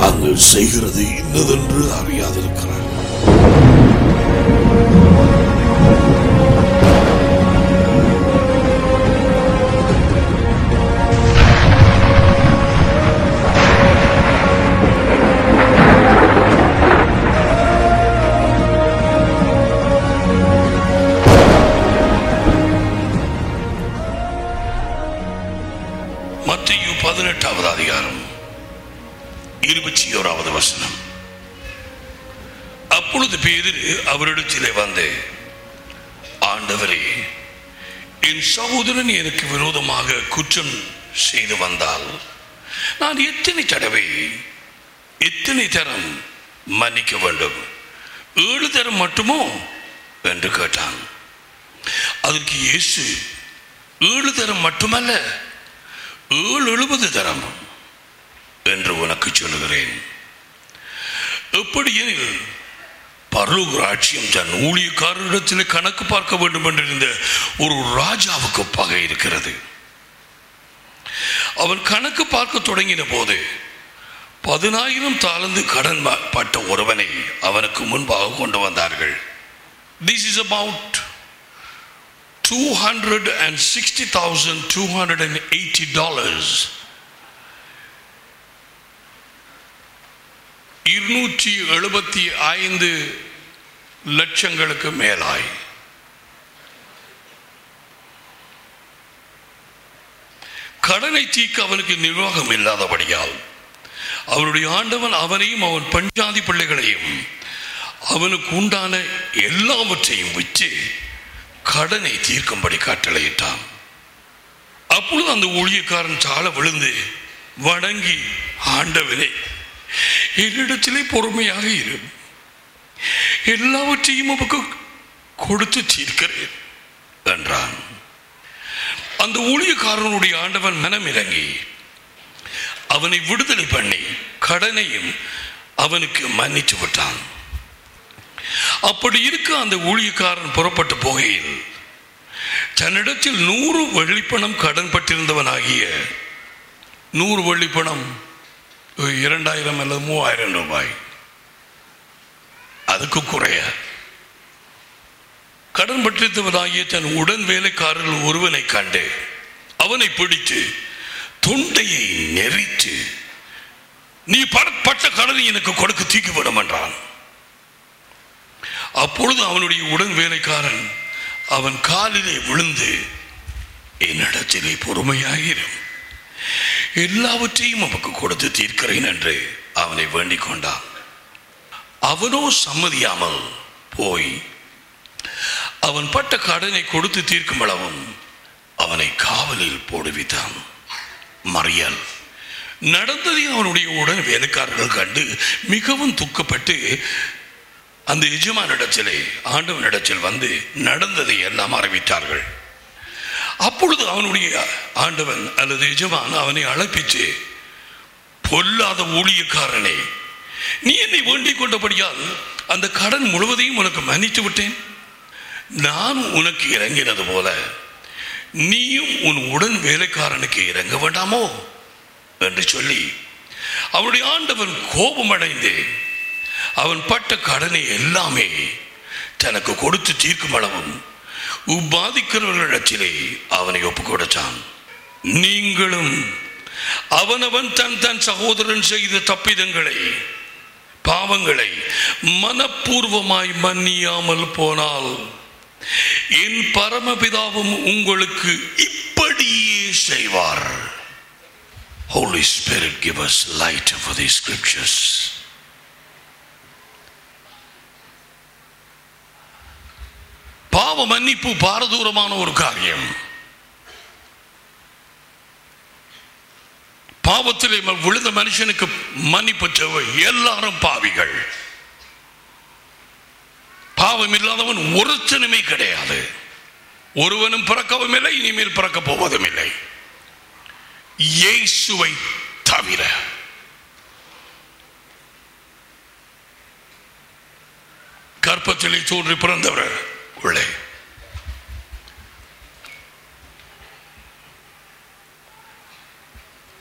தாங்கள் செய்கிறது இன்னதென்று அறியாதிருக்கிறார். மத்தேயு 18வது அதிகாரம் 21வது வசனம். அப்பொழுது பேதுரு அவரிடத்திலே வந்து, ஆண்டவரே, என் சகோதரன் எனக்கு விரோதமாக குற்றம் செய்து வந்தால் நான் எத்தனை தடவை எத்தனை தரம் மன்னிக்க வேண்டும்? 7 தரம் மட்டுமோ என்று கேட்டான். அதற்கு இயேசு, 7 தரம் மட்டுமல்ல, 70 தரம் என்று உனக்கு சொல்லுகிறேன். எப்படியெனில் பரலோக ராஜ்யம் தன் ஊழியக்காரரிடத்தில் கணக்கு பார்க்க வேண்டும் என்றிருந்த ஒரு ராஜாவுக்கு பகை இருக்கிறது. அவன் கணக்கு பார்க்க தொடங்கின போது 10,000 தாலந்து கடன் பட்ட ஒருவனை அவனுக்கு முன்பாக கொண்டு வந்தார்கள். This is about $260,280. 275 லட்சங்களுக்கு மேலாய். கடனை தீர்க்க அவனுக்கு நிர்வாகம் இல்லாதபடியால் அவருடைய ஆண்டவன் அவனையும் அவன் பஞ்சாதி பிள்ளைகளையும் அவனுக்கு உண்டான எல்லாவற்றையும் விற்று கடனை தீர்க்கும்படி கட்டளையிட்டான். அப்பொழுது அந்த ஊழியக்காரன் சால விழுந்து வணங்கி, ஆண்டவனே, என்னிடத்திலே பொறுமையாக இரு, எல்லாவற்றையும் அவனுக்கு கொடுத்து தீர்க்கிறேன் என்றான். அந்த ஊழியக்காரனுடைய ஆண்டவன் மனம் இறங்கி அவனை விடுதலை பண்ணி கடனையும் அவனுக்கு மன்னித்து விட்டான். அப்படி இருக்க அந்த ஊழியக்காரன் புறப்பட்டு போகையில் தன்னிடத்தில் 100 வெள்ளிப்பணம் கடன் பட்டிருந்தவனாகிய 100 வெள்ளிப்பணம் 2,000 அல்லது 3,000 ரூபாய், அதுக்கு குறைய கடன் பட்டிருந்தவனாகிய தன் உடன் வேலைக்காரர்கள் ஒருவனை கண்டு அவனை பிடித்து தொண்டையை நெறித்து, நீ பட்ட கடனை எனக்கு கொடுக்க தீக்கிவிடும் என்றான். அப்பொழுது அவனுடைய உடன் வேலைக்காரன் அவன் காலிலே விழுந்து, என்னிடத்திலே பொறுமையாயிரும், எல்லாவற்றையும் அவனுக்கு கொடுத்து தீர்க்கிறேன் என்று அவனை வேண்டிக் கொண்டான். அவனோ சம்மதியாமல் போய் அவன் பட்ட கடனை கொடுத்து தீர்க்கும் அளவும் அவனை காவலில் போடுவித்தான். மறியல் நடந்ததை அவனுடைய உடன் வேலைக்காரர்கள் கண்டு மிகவும் துக்கப்பட்டு அந்த எஜமானிடத்திலே ஆண்டவனிடத்தில் வந்து நடந்ததை எல்லாம் அறிவித்தார்கள். அப்பொழுது அவனுடைய ஆண்டவன் அல்லது எஜமான் அவனை அழைப்பித்து, பொல்லாத ஊழியக்காரனே, நீ என்னை வேண்டிக் கொண்டபடியால் அந்த கடன் முழுவதையும் உனக்கு மன்னித்து விட்டேன். நான் உனக்கு இறங்கினது போல நீயும் உன் உடன் வேலைக்காரனுக்கு இறங்க வேண்டாமோ என்று சொல்லி அவனுடைய ஆண்டவன் கோபமடைந்து அவன் பட்ட கடனை எல்லாமே தனக்கு கொடுத்து தீர்க்கும் அளவும் உபாதிக்கிறவர்களிடத்திலே அவனை ஒப்புக் கொடுத்தான். நீங்களும் அவனவன் தன் தன் சகோதரன் செய்த தப்பிதங்களை பாவங்களை மனப்பூர்வமாய் மன்னியாமல் போனால் என் பரமபிதாவும் உங்களுக்கு இப்படியே செய்வார். Holy Spirit, give us light for these scriptures. பாவ மன்னிப்பு பாரதூரமான ஒரு காரியம். பாவத்திலே விழுந்த மனுஷனுக்கு மன்னிப்பு தேவை. எல்லாரும் பாவிகள். பாவம் இல்லாதவன் ஒருத்தனுமே கிடையாது. ஒருவனும் பிறக்கவும் இல்லை, இனிமேல் பிறக்க போவதும் இல்லை, இயேசுவை தவிர. கர்ப்பத்திலே தோன்றி பிறந்தவர் உள்ளே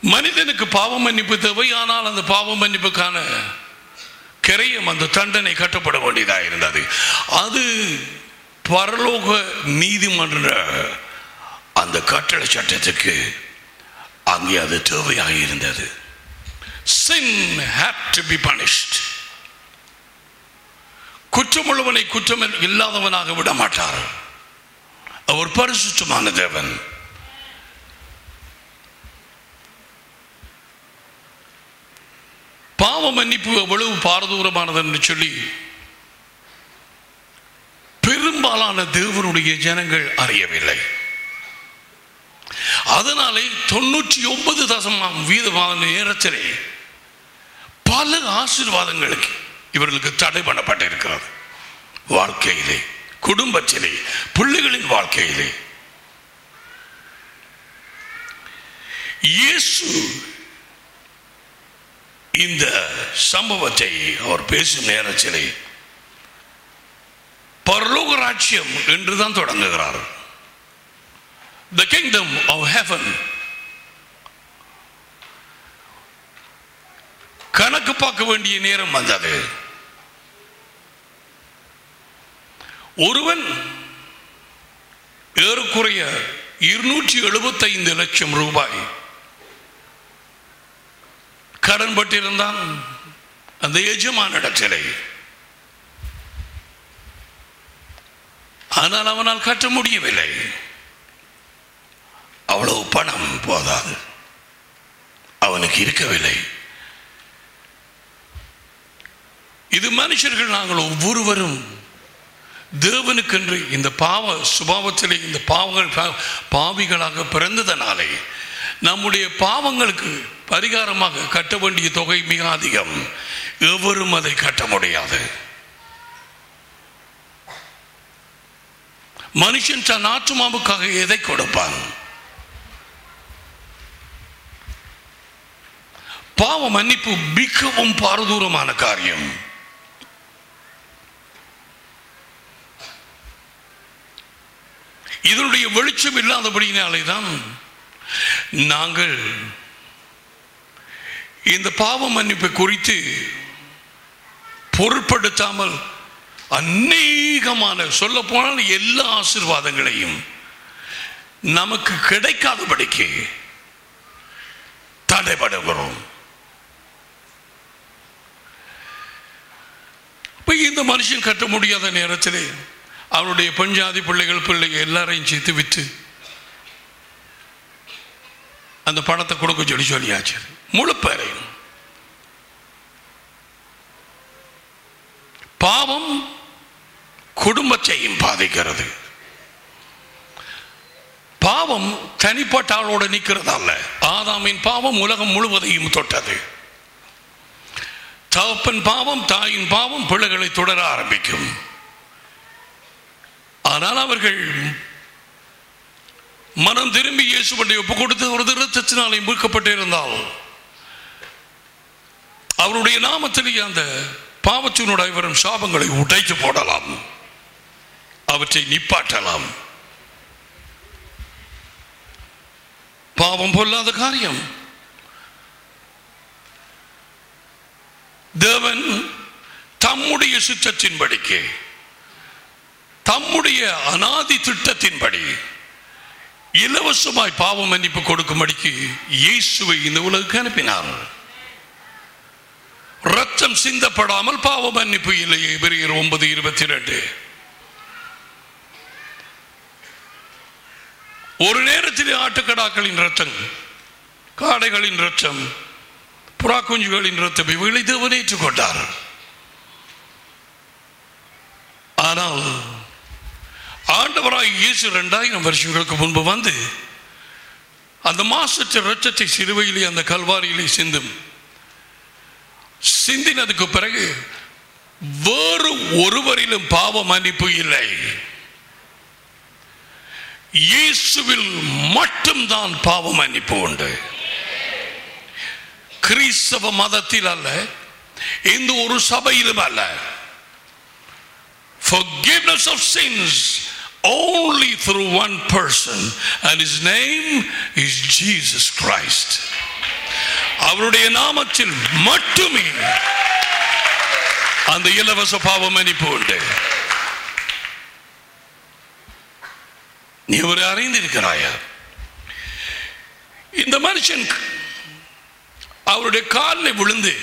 மனிதனுக்கு பாவ மன்னிப்பு தேவை. ஆனால் அந்த பாவ மன்னிப்புக்கான கிரையம், அந்த தண்டனை கட்டப்பட வேண்டியதாக இருந்தது. அது பரலோக நீதிமன்ற அந்த கட்டளை சட்டத்துக்கு அங்கே அது தேவையாக இருந்தது. Sin had to be punished. குற்றமுள்ளவனை குற்றம் இல்லாதவனாக விட மாட்டார். அவர் பரிசுத்தமான தேவன். பாவ மன்னிப்பு எவ்வளவு பாரதூரமானது என்று சொல்லி பெரும்பாலான தேவனுடைய ஜனங்கள் அறியவில்லை. அதனாலே 99% நேரத்திலே பல ஆசீர்வாதங்களுக்கு இவர்களுக்கு தடை பண்ணப்பட்டிருக்கிறது. வாழ்க்கையிலே, குடும்பத்திலே, பிள்ளைகளின் வாழ்க்கையிலே. இயேசு இந்த சம்பவத்தை அவர் பேசும் நேரத்திலே பரலோக ராஜ்யம் என்றுதான் தொடங்குகிறார். The kingdom of heaven. கணக்கு பார்க்க வேண்டிய நேரம் வந்தது. ஒருவன் ஏறக்குறைய 275 லட்சம் ரூபாய் கடன் பட்டிருந்தான் அந்த எஜமான இடத்திலே. ஆனால் அவனால் கட்ட முடியவில்லை. அவ்வளவு பணம் போதாது, அவனுக்கு இருக்கவில்லை. இது மனுஷர்கள் நாங்கள் ஒவ்வொருவரும் தேவனுக்கென்று இந்த பாவ சுபாவத்திலே இந்த பாவிகளாக பிறந்ததனாலே நம்முடைய பாவங்களுக்கு பரிகாரமாக கட்ட வேண்டிய தொகை மிக அதிகம். எவரும் அதை கட்ட முடியாது. மனுஷன் தன் ஆத்துமாவுக்காக எதை கொடுப்பான்? பாவ மன்னிப்பு மிகவும் பாரதூரமான காரியம். இதனுடைய வெளிச்சம் இல்லாதபடினாலே தான் நாங்கள் இந்த பாவ மன்னிப்பை குறித்து பொருட்படுத்தாமல் அநேகமான, சொல்ல போனால் எல்லா ஆசீர்வாதங்களையும் நமக்கு கிடைக்காதபடிக்கு தடைபடுகிறோம். இந்த மனுஷன் கட்ட முடியாத நேரத்திலே அவருடைய பெண்ஜாதி பிள்ளைகள் எல்லாரையும் சேர்த்து விற்று அந்த பணத்தை கொடுக்க சொல்லியாச்சு. முழு பேரையும். பாவம் குடும்பத்தையும் பாதிக்கிறது. பாவம் தனிப்பட்ட ஆளோட நிற்கிறதல்ல. ஆதாமின் பாவம் உலகம் முழுவதையும் தொட்டது. தகப்பன் பாவம், தாயின் பாவம் பிள்ளைகளை தொடர ஆரம்பிக்கும். ஆனால் அவர்கள் மனம் திரும்பி இயேசுவை ஒப்பு கொடுத்து அவரது இரத்தத்தினாலே மீட்கப்பட்டிருந்தால் அவருடைய நாமத்திலேயே அந்த பாவத்தினுடைய வரும் சாபங்களை உடைத்து போடலாம், அவற்றை நிப்பாட்டலாம். பாவம் பொல்லாத காரியம். தேவன் தம்முடைய சித்தத்தின்படிக்கு, தம்முடைய அநாதி திட்டத்தின்படி இலவசமாய் பாவ மன்னிப்பு கொடுக்கும்படிக்கு இயேசுவை இந்த உலகுக்கு அனுப்பினார். ரத்தம் சிந்தப்படாமல் பாவ மன்னிப்பு இல்லை. எபிரேயர் 9:22. ஒரு நேரத்தில் ஆட்டுக்கடாக்களின் ரத்தம், காடைகளின் ரத்தம், புறா குஞ்சுகளின் ரத்தம் இவைகளை தேவன் ஏற்றுக்கொண்டார். ஆனால் ஆண்டவராய் இயேசு 2000 வருஷங்களுக்கு முன்பு வந்து அந்த மாசற்ற இரத்தத்தை சிலுவையிலே அந்த கல்வாரியிலே சிந்தினதுக்கு பிறகு வேறு ஒருவரிலும் பாவ மன்னிப்பு இல்லை. இயேசுவில் மட்டும்தான் பாவ மன்னிப்பு உண்டு. கிறிஸ்தவ மதத்தில் அல்ல, எந்த ஒரு சபையிலும் அல்ல. Forgiveness of sins only through one person, and his name is Jesus Christ. அவருடைய நாமத்தில் மட்டுமே அந்த இலவச பாவ மன்னிப்பு உண்டு. நீ ஒரு அறிந்திருக்கிறாயா? இந்த மனுஷன் அவருடைய காலில் விழுந்து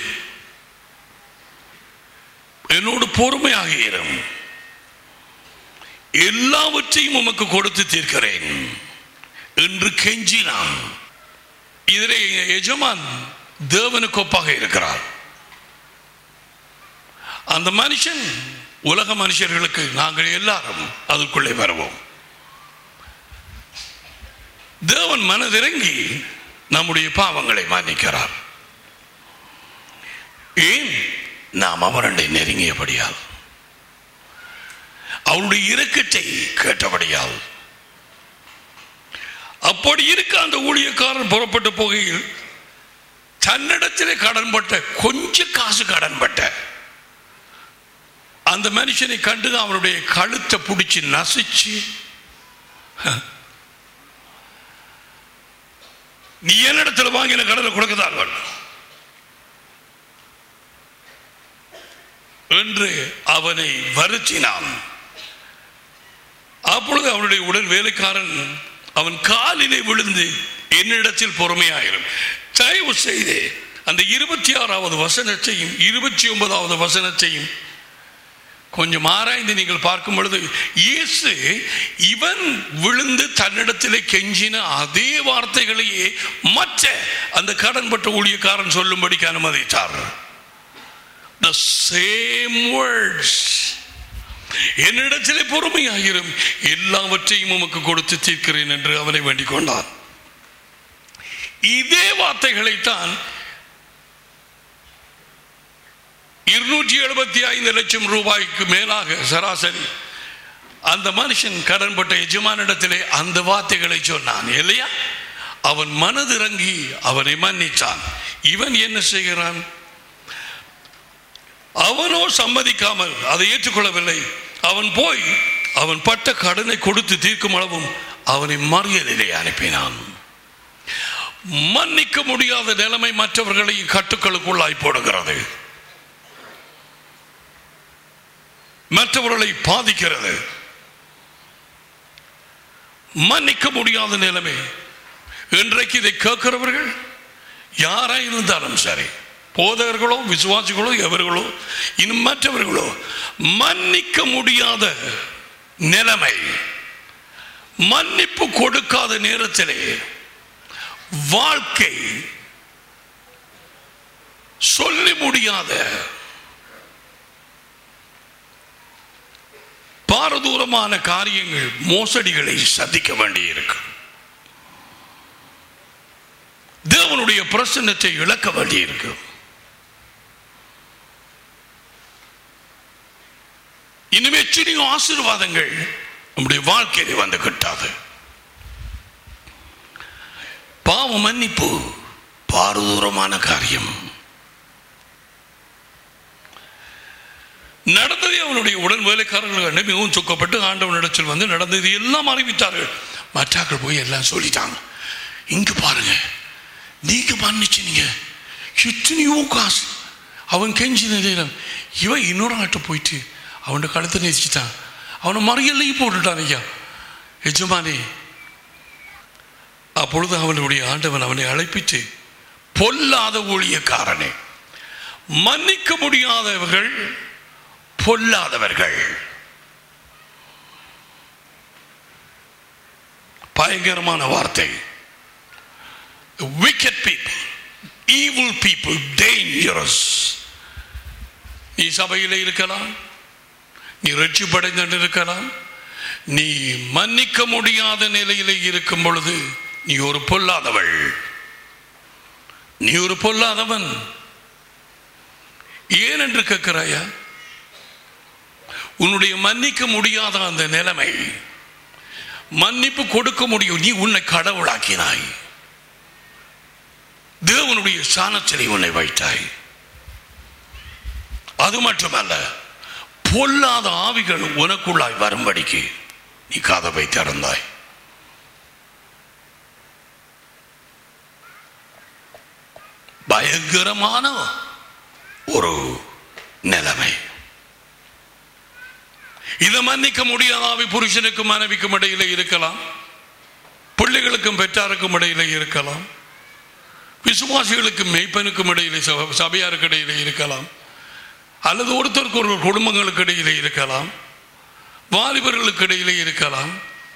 என்னோடு பொறுமையாக இரும், எல்லாவற்றையும் உமக்கு கொடுத்து தீர்க்கிறேன் என்று கெஞ்சினான். இதிலே எஜமான் தேவனுக்கு ஒப்பாக இருக்கிறார். அந்த மனுஷன் உலக மனுஷர்களுக்கு நாங்கள் எல்லாரும் அதற்குள்ளே வருவோம். தேவன் மனதிறங்கி நம்முடைய பாவங்களை மன்னிக்கிறார். ஏன்? நாம் அவருடைய நெருங்கியபடியால், அவருடைய இரக்கத்தை கேட்டபடியால். அப்படி இருக்க அந்த ஊழியக்காரன் புறப்பட்ட போகையில் தன்னிடத்திலே கடன்பட்ட, கொஞ்ச காசு கடன்பட்ட அந்த மனுஷனை கண்டு அவனுடைய கழுத்தை பிடிச்சி நசிச்சு, நீ என்னிடத்தில் வாங்கின கடலை கொடுக்கதார்கள் என்று அவனை வருத்தினான். அப்பொழுது அவனுடைய உடல் வேலைக்காரன் அவன் காலிலே விழுந்து, என்னிடத்தில் பொறுமையாயிரும். தயவு செய்து அந்த 26வது வசனத்தையும் 29வது வசனத்தையும் கொஞ்சம் ஆராய்ந்து நீங்கள் பார்க்கும் பொழுது, இயேசு இவன் விழுந்து தன்னிடத்திலே கெஞ்சின அதே வார்த்தைகளையே மற்ற அந்த கடன்பட்ட ஊழியக்காரன் சொல்லும்படிக்கு அனுமதித்தார். The same words. என்னிடத்திலே பொறுமையாயிரும், எல்லாவற்றையும் உமக்கு கொடுத்து தீர்க்கிறேன் என்று அவனை வேண்டிக் கொண்டான். இதே வார்த்தைகளைத்தான் 275 லட்சம் ரூபாய்க்கு மேலாக சராசரி அந்த மனுஷன் கடன்பட்ட எஜமானிடத்திலே அந்த வார்த்தைகளை சொன்னான் இல்லையா? அவன் மனதிறங்கி அவனை மன்னித்தான். இவன் என்ன செய்கிறான்? அவனோ சம்மதிக்காமல் அதை ஏற்றுக்கொள்ளவில்லை. அவன் போய் அவன் பட்ட கடனை கொடுத்து தீர்க்கும் அளவும் அவனை மறியலிலே அனுப்பினான். மன்னிக்க முடியாத நிலைமை மற்றவர்களை கட்டுக்களுக்குள்ளாய் போடுகிறது, மற்றவர்களை பாதிக்கிறது. மன்னிக்க முடியாத நிலைமை. இன்றைக்கு இதை கேட்கிறவர்கள் யாரா இருந்தாலும் சரி, போதகர்களோ விசுவாசிகளோ எவர்களோ இன்னும் மற்றவர்களோ, மன்னிக்க முடியாத நிலைமை, மன்னிப்பு கொடுக்காத நேரத்திலே வாழ்க்கை சொல்லி முடியாத பாரதூரமான காரியங்கள், மோசடிகளை சந்திக்க வேண்டியிருக்கு. தேவனுடைய பிரசன்னத்தை இழக்க வேண்டியிருக்கு. இன்னும் எத்தனையோ ஆசீர்வாதங்கள் நம்முடைய வாழ்க்கையில வந்து கிட்டாது. பாவ மன்னிப்பு பாரதூரமான காரியம். நடந்ததை அவனுடைய உடன் வேலைக்காரர்கள் மிகவும் துக்கப்பட்டு ஆண்டவனிடத்தில் வந்து நடந்தது எல்லாம் அறிவித்தார்கள். மற்றாக்கள் போய் எல்லாம் சொல்லிட்டாங்க, இங்க பாருங்க, நீங்க மன்னிச்சீங்க, எத்தனையோ காசு அவன் கெஞ்சின நேரம் இவன் இன்னொரு ஆட்ட போயிட்டு அவனோட கழுத்தை நெரிச்சிட்டான், அவனை மறியல்லையும் போட்டுட்டான் ஐயா எஜமானே. அப்பொழுது அவனுடைய ஆண்டவன் அவனை அழைப்பிட்டு, பொல்லாத ஊழியக்காரனே, மன்னிக்க முடியாதவர்கள் பொல்லாதவர்கள், பயங்கரமான வார்த்தை. wicked people, evil people, dangerous. நீ சபையில் இருக்கலாம், நீ ரட்சிப்படைந்து இருக்கலாம், நீ மன்னிக்க முடியாத நிலையிலே இருக்கும் பொழுது நீ ஒரு பொல்லாதவள், நீ ஒரு பொல்லாதவன். ஏன் என்று கேட்கிறாயா? உன்னுடைய மன்னிக்க முடியாத அந்த நிலைமை, மன்னிப்பு கொடுக்க முடியும், நீ உன்னை கடவுளாக்கினாய், தேவனுடைய சாணத்திலே உன்னை வைத்தாய். அது மட்டுமல்ல, பொல்லாத ஆவிகள் உனக்குள்ளாய் வரும்படிக்கு நீ கதவை திறந்தாய். பயங்கரமான ஒரு நிலைமை. இதை மன்னிக்க முடியாத ஆவி புருஷனுக்கும் மனைவிக்கும் இடையில இருக்கலாம், பிள்ளைகளுக்கும் பெற்றாருக்கும் இடையில இருக்கலாம், விசுவாசிகளுக்கும் மெய்ப்பனுக்கும் இடையிலே சபையாருக்கு இடையிலே இருக்கலாம், அல்லது ஒருத்தருக்கு ஒரு குடும்பங்களுக்கு இடையிலே இருக்கலாம், வாலிபர்களுக்கு இடையிலே இருக்கலாம்.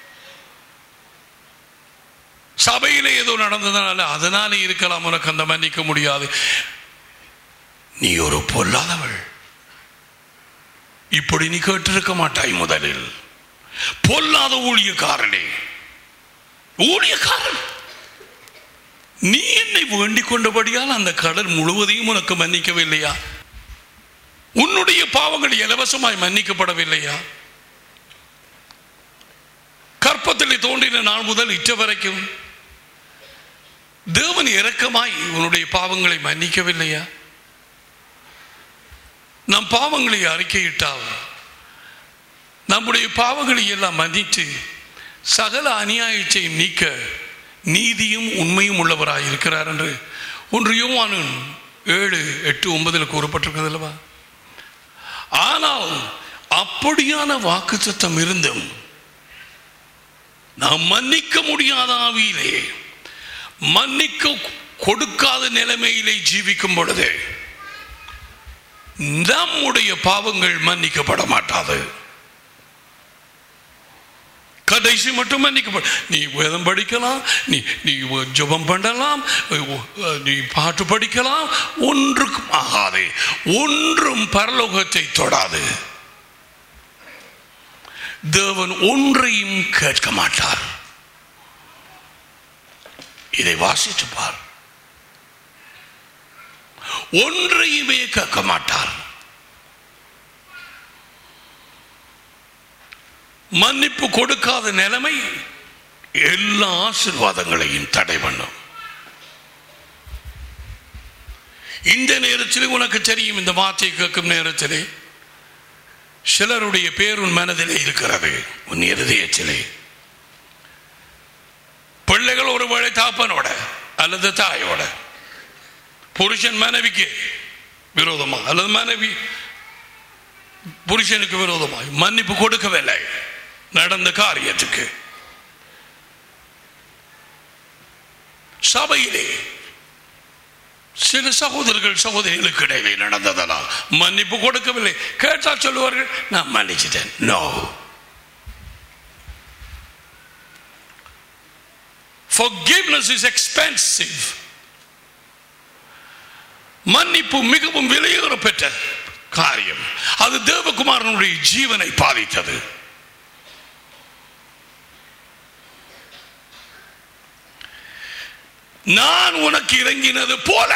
சபையிலே ஏதோ நடந்ததுனால அதனால இருக்கலாம், உனக்கு அந்த மன்னிக்க முடியாது. நீ ஒரு பொல்லாதவள், இப்படி நீ கேட்டிருக்க மாட்டாய். முதலில் பொல்லாத ஊழியக்காரனே, ஊழியக்காரன், நீ என்னை வேண்டிக் கொண்டபடியால் அந்த கடல் முழுவதையும் உனக்கு மன்னிக்கவில்லையா? உன்னுடைய பாவங்கள் இலவசமாய் மன்னிக்கப்படவில்லையா? கற்பத்தில் தோன்றின நாள் முதல் இற்ற வரைக்கும் தேவன் இரக்கமாய் உன்னுடைய பாவங்களை மன்னிக்கவில்லையா? நம் பாவங்களை அறிக்கையிட்டால் நம்முடைய பாவங்களை எல்லாம் மன்னித்து சகல அநியாயத்தை நீக்க நீதியும் உண்மையும் உள்ளவராய் இருக்கிறார் என்று 1 யோவான் 7:8-9 கூறப்பட்டிருக்கிறது அல்லவா? ஆனால் அப்படியான வாக்குத்தத்தம் இருந்தும் நாம் மன்னிக்க முடியாத ஆவியிலே, மன்னிக்க கொடுக்காத நிலைமையிலே ஜீவிக்கும் பொழுது நம்முடைய பாவங்கள் மன்னிக்கப்பட மாட்டாது. கடைசி மட்டும் மன்னிக்கப்படும். நீ வேதம் படிக்கலாம், நீ ஜெபம் பண்ணலாம், நீ பாட்டு படிக்கலாம், ஒன்றுக்கும் ஆகாது, ஒன்றும் பரலோகத்தை தொடாது. தேவன் ஒன்றையும் கேட்க மாட்டார். இதை வாசித்து பார். ஒன்றையுமே கேட்க மாட்டார். மன்னிப்பு கொடுக்காத நிலைமை எல்லா ஆசீர்வாதங்களையும் தடை பண்ணும். இந்த நேரத்தில் உனக்கு தெரியும், இந்த வார்த்தை கேட்கும் நேரத்திலே சிலருடைய பேர் உன் மனதிலே இருக்கிறது, உன் இருதயத்திலே. பிள்ளைகள் ஒருவேளை தாப்பனோட அல்லது தாயோட, புருஷன் மனைவிக்கு விரோதமா அல்லது மனைவி புருஷனுக்கு விரோதமாய் மன்னிப்பு கொடுக்கவில்லை நடந்த காரியத்துக்கு. சபையிலே சில சகோதரர்கள் சகோதரிகளுக்கு இடையிலே நடந்ததனால் மன்னிப்பு கொடுக்கவில்லை. கேட்டால் சொல்லுவார்கள், நான் மன்னிச்சிட்டேன். No, forgiveness is expensive. மன்னிப்பு மிகவும் விலையேறப்பெற்ற காரியம். அது தேவகுமாரனுடைய ஜீவனை பாதித்தது. நான் உனக்கு இறங்கினது போல,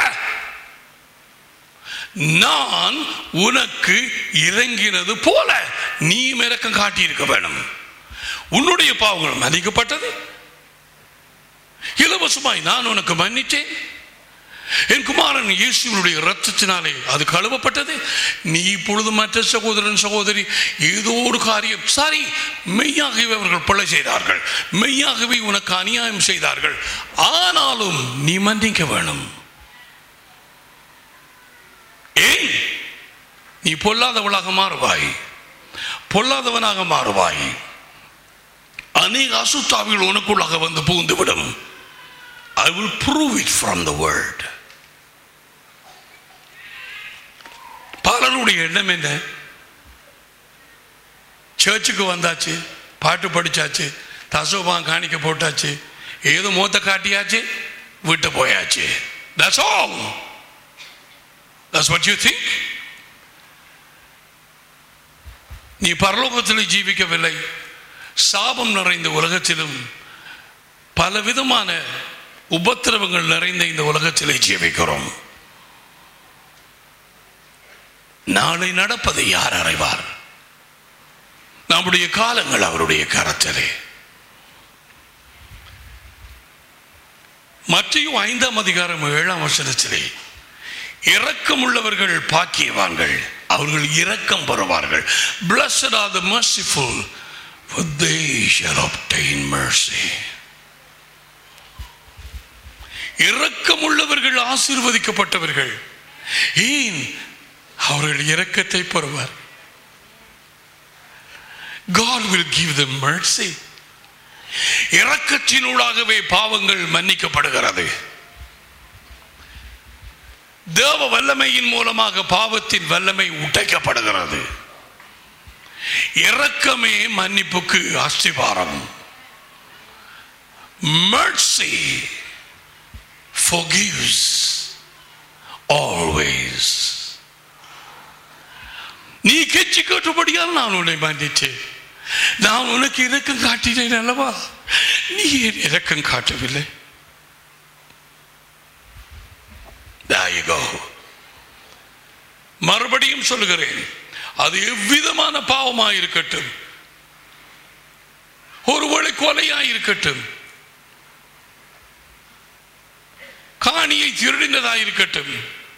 நான் உனக்கு இறங்கினது போல நீ இரக்கம் காட்டியிருக்க வேணும். உன்னுடைய பாவங்கள் மன்னிக்கப்பட்டது. இலவசமாய் நான் உனக்கு மன்னித்தேன். என் குமாரன் இயேசுவினுடைய இரத்தத்தினாலே அது கழுவப்பட்டது. நீ இப்பொழுது மற்ற சகோதரன் சகோதரி ஏதோ ஒரு காரியம், சரி, மெய்யாகவே அவர்கள் பிழை செய்தார்கள், மெய்யாகவே உனக்கு அநியாயம் செய்தார்கள், ஆனாலும் நீ மன்னிக்க வேணும். ஏன்? நீ பொல்லாதவளாக மாறுவாய், பொல்லாதவனாக மாறுவாய். அநேக அசுத்தாவிகள் உனக்குள்ளாக வந்து புகுந்துவிடும். I will prove it from the word. பலருடைய எண்ணம் என்ன? சர்ச்சுக்கு வந்தாச்சு, பாட்டு படிச்சாச்சு, தசோபான் காணிக்க போட்டாச்சு, ஏதோ மோத்த காட்டியாச்சு, விட்டு போயாச்சு. That's all. That's what you think. நீ பரலோகத்தில் ஜீவிக்கவில்லை. சாபம் நிறைந்த உலகத்திலும் பலவிதமான உபத்திரவங்கள் நிறைந்த இந்த உலகத்திலே ஜீவிக்கிறோம். நாளை நடப்பதை யார் அறிவார்? நம்முடைய காலங்கள் அவருடைய கரத்திலே. மத்தேயு 5:7 இரக்கம் உள்ளவர்கள் பாக்கியவான்கள், அவர்கள் இரக்கம் பெறுவார்கள். Blessed are the merciful, for they shall obtain mercy. இரக்கமுள்ளவர்கள் ஆசீர்வதிக்கப்பட்டவர்கள். ஏன்? அவர்கள் இரக்கத்தை பெறுவார். God will give them mercy. இரக்கத்தினூடாகவே பாவங்கள் மன்னிக்கப்படுகிறது. தேவ வல்லமையின் மூலமாக பாவத்தின் வல்லமை உடைக்கப்படுகிறது. இரக்கமே மன்னிப்புக்கு அஸ்திபாரம். Mercy forgives always. நீ கெச்சி கேட்டபடியால் நான் உன்னை மன்னித்தேன். நான் உனக்கு இரக்கம் காட்டினேன் அல்லவா? நீ ஏன் இரக்கம் காட்டவில்லை? There you go. மறுபடியும் சொல்லுகிறேன், அது எவ்விதமான பாவமாயிருக்கட்டும், ஒருவேளை கொலையாயிருக்கட்டும், காணியை திருடினதாயிருக்கட்டும்,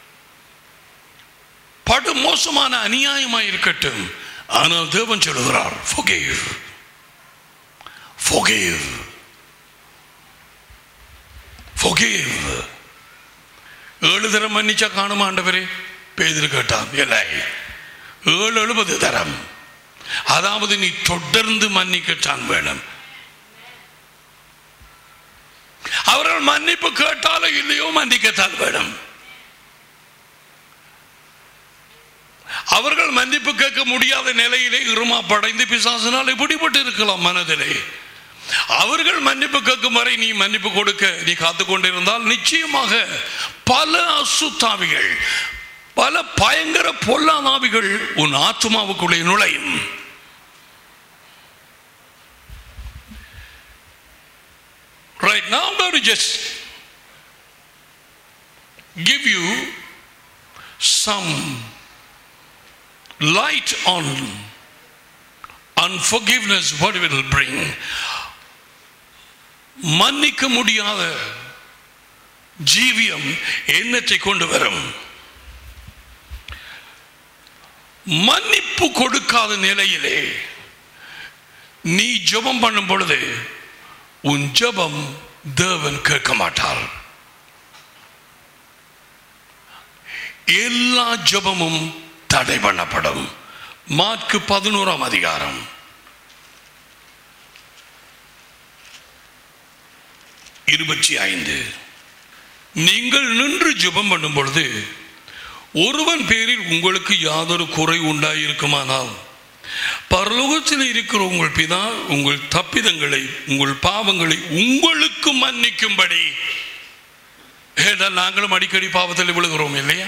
படு மோசமான அநியாயமாயிருக்கட்டும், ஆனால் தேவன் சொல்லுகிறார், forgive, forgive, forgive. 7 தரம் மன்னிச்சா காணுமா ஆண்டவரே? பேதுரு கேட்டான். இல்லை, 7 தரம். அதாவது நீ தொடர்ந்து மன்னிக்கத்தான் வேணும். அவர்கள் மன்னிப்பு கேட்டாலோ இல்லையோ மன்னிக்கத்தான் வேணும். அவர்கள் மன்னிப்பு கேட்க முடியாத நிலையிலே இருமா படைந்து பிசாசினால் எப்படிப்பட்டு இருக்கலாம் மனதிலே. அவர்கள் மன்னிப்பு கேட்கும் வரை நீ மன்னிப்பு கொடுக்க நீ காத்து கொண்டிருந்தால் நிச்சயமாக பல அசுத்தாவிகள், பல பயங்கர பொல்லாதாவிகள் உன் ஆத்மாவுக்குள்ளே நுழையும். Right now I'm going to just give you some light on unforgiveness, what it will bring. மன்னிக்க முடியாத ஜீவியம் என்னத்தை கொண்டு வரும்? மன்னிப்பு கொடுக்காத நிலையிலே நீ ஜெபம் பண்ணும் பொழுது உன் ஜெபம் தேவன் கேட்க மாட்டார். எல்லா ஜெபமும் தடை பண்ணப்படும். மாற்கு 11ஆம் அதிகாரம் 25. நீங்கள் நின்று ஜெபம் பண்ணும் பொழுது ஒருவன் பேரில் உங்களுக்கு யாதொரு குறை உண்டாயிருக்குமானால் பரலோகத்தில் இருக்கிற உங்கள் பிதா உங்கள் தப்பிதங்களை உங்கள் பாவங்களை உங்களுக்கு மன்னிக்கும்படி. நாங்களும் அடிக்கடி பாவத்தில் விழுகிறோம் இல்லையா?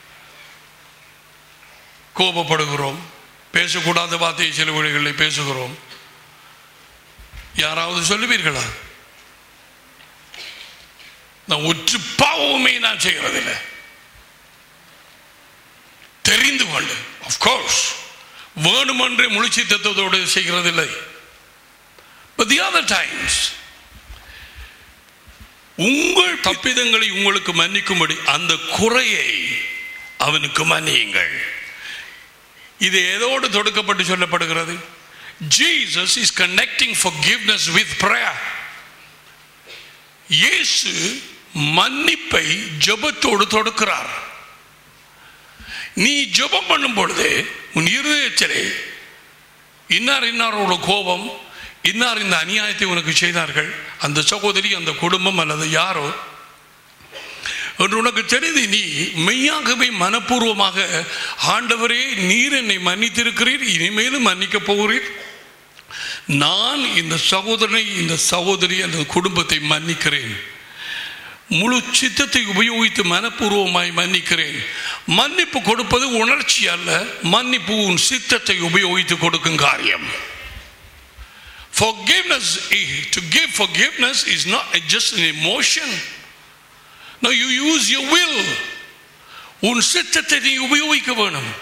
கோபப்படுகிறோம், பேசக்கூடாத வார்த்தையை சில வழிகளில் பேசுகிறோம். யாராவது சொல்லுவீர்களா? நான் ஒற்று பாவமே நான் செய்வதில்லை, தெரிந்து கொண்டு ஆஃப்கோர்ஸ் வேணுமென்றே முழுச்சித்தத்தோடு செய்கிறதில்லை. But the other times உங்கள் தப்பிதங்களை உங்களுக்கு மன்னிக்கும்படி அந்த குறையை அவனுக்கு மன்னியுங்கள். இது எதோடு தொடுக்கப்பட்டு சொல்லப்படுகிறது? Jesus is connecting forgiveness with prayer. இயேசு மன்னிப்பை ஜெபத்தோடு தொடுக்கிறார். நீ ஜெபம் பண்ணும் பொழுது உன் இருதயத்திலே இன்னாரோட கோபம், இன்னார் இந்த அநியாயத்தை உனக்கு செய்தார்கள், அந்த சகோதரி, அந்த குடும்பம் அல்லது யாரோ என்று உனக்கு தெரிந்து நீ மெய்யாகவே மனப்பூர்வமாக ஆண்டவரே நீர் என்னை மன்னித்திருக்கிறீர், இனிமேலும் மன்னிக்க போகிறீர், நான் இந்த சகோதரனை இந்த சகோதரி அந்த குடும்பத்தை மன்னிக்கிறேன், முழு சித்தத்தை உபயோகித்து மனப்பூர்வமாய் மன்னிக்கிறேன். மன்னிப்பு கொடுப்பது உணர்ச்சி அல்ல, மன்னிப்பு உன் சித்தத்தை உபயோகித்து கொடுக்கும் காரியம். Forgiveness, to give forgiveness is not just an emotion. Now you use your will. உன் சித்தத்தை நீ உபயோகிக்க வேணும்.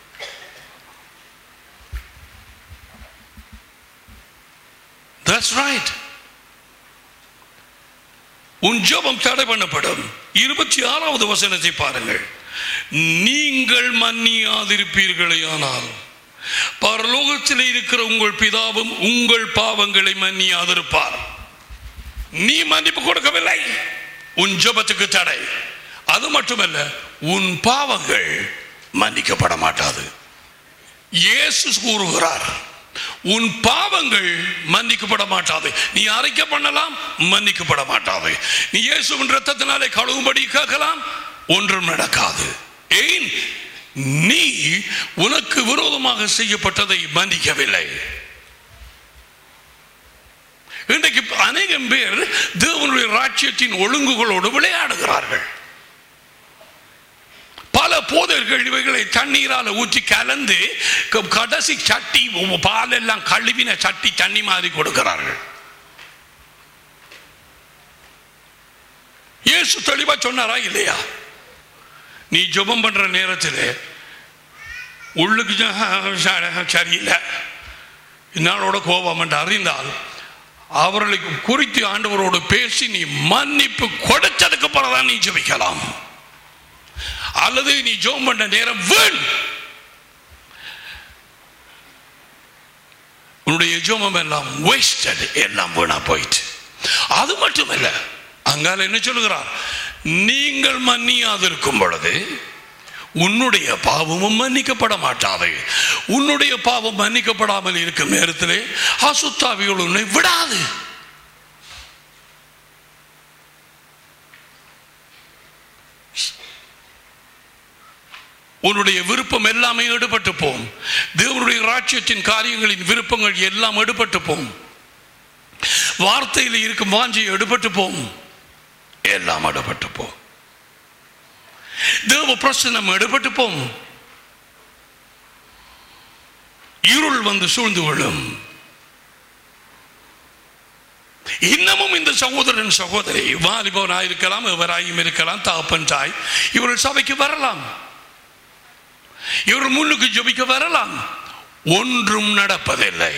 That's right. உன் ஜெபம் தடை பண்ணப்படும். 26வது வசனத்தை பாருங்கள். நீங்கள் மன்னியாதிருப்பீர்களே ஆனால் பரலோகத்தில் இருக்கிற உங்கள் பிதாவும் உங்கள் பாவங்களை மன்னியாதிருப்பார். நீ மன்னிப்பு கொடுக்கவில்லை, உன் ஜெபத்துக்கு தடை. அது மட்டுமல்ல, உன் பாவங்கள் மன்னிக்கப்பட மாட்டாது. இயேசு கூறுகிறார், உன் பாவங்கள் மன்னிக்கப்பட மாட்டாது. நீ அறிக்கை பண்ணலாம், மன்னிக்கப்பட மாட்டாது. நீ இயேசுவின் இரத்தத்தினாலே கழுவும்படி கேட்கலாம், ஒன்றும் நடக்காது. ஏன்? நீ உனக்கு விரோதமாக செய்யப்பட்டதை மன்னிக்கவில்லை. இன்றைக்கு அநேகம் பேர் தேவனுடைய ராஜ்யத்தின் ஒழுங்குகளோடு விளையாடுகிறார்கள். பல போதர்கள் இவைகளை தண்ணீரால் ஊற்றி கலந்து கடைசி சட்டி பால் எல்லாம் கழுவின சட்டி தண்ணி மாதிரி கொடுக்கிறார்கள். இயேசு தெளிவா சொன்னாரா இல்லையா? நீ ஜெபம் பண்ற நேரத்தில் உள்ளுக்கு சரியில்லை, இன்னாலோட கோபம் என்று அறிந்தால் அவர்களை குறித்து ஆண்டவரோடு பேசி நீ மன்னிப்பு கொடுத்ததுக்கு பிறகுதான் நீ ஜெபிக்கலாம். அல்லது நீ ஜெபம் பண்ண நேரம் வீண், உன்னுடைய ஜெபம் எல்லாம் wasted, எல்லாம் வீணா போயிட்டு. அது மட்டுமல்ல, அங்கால என்ன சொல்லுகிறார்? நீங்கள் மன்னியாதிருக்கும் பொழுது உன்னுடைய பாவமும் மன்னிக்கப்பட மாட்டாது. உன்னுடைய பாவம் மன்னிக்கப்படாமல் இருக்கும் நேரத்திலே அசுத்தாவிகள் உன்னை விடாது. உன்னுடைய விருப்பம் எல்லாமே எடுபட்டு போம். தேவனுடைய ராஜ்யத்தின் காரியங்களின் விருப்பங்கள் எல்லாம் எடுபட்டு போம். வார்த்தையில் இருக்கும் வாஞ்சி எடுபட்டு போம், எல்லாம் எடுபட்டு போம். தேவ பிரசன்னம் எடுபட்டு போம். இருள் வந்து சூழ்ந்து கொள்ளும். இன்னமும் இந்த சகோதரன் சகோதரி வாலிபனாய் இருக்கலாம், எவராயும் இருக்கலாம், தகப்பன் தாய், இவர்கள் சபைக்கு வரலாம், இவர்கள் முன்னுக்கு ஜெபிக்க வரலாம், ஒன்றும் நடப்பதில்லை.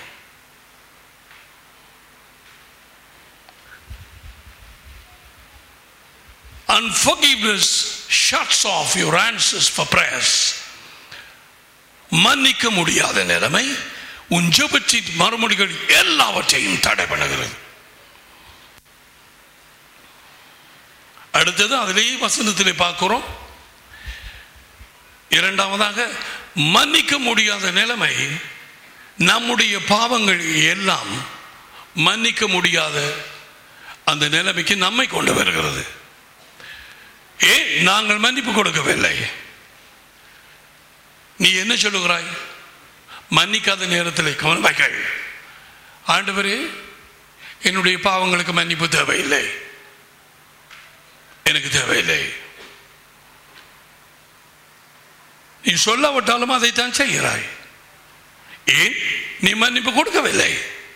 Unforgiveness shuts off your answers for prayers. மன்னிக்க முடியாத நிலைமை உன் ஜெபத்தின் மறுமொழிகள் எல்லாவற்றையும் தடை பண்ணுகிறது. அடுத்தது அதிலேயே வசனத்திலே பார்க்கிறோம். இரண்டாவதாக, மன்னிக்க முடியாத நிலைமை நம்முடைய பாவங்கள் எல்லாம் மன்னிக்க முடியாத அந்த நிலைமைக்கு நம்மை கொண்டு வருகிறது. ஏன்? நாங்கள் மன்னிப்பு கொடுக்கவில்லை. நீ என்ன சொல்லுகிறாய்? மன்னிக்காத நேரத்தில் கவனமாக்கள், ஆண்டவரே என்னுடைய பாவங்களுக்கு மன்னிப்பு தேவையில்லை, எனக்கு தேவையில்லை. நீ சொல்லாவிட்டாலும் அதைத்தான் செய்கிறாய். ஏன்? நீ மன்னிப்பு கொடுக்கவில்லை.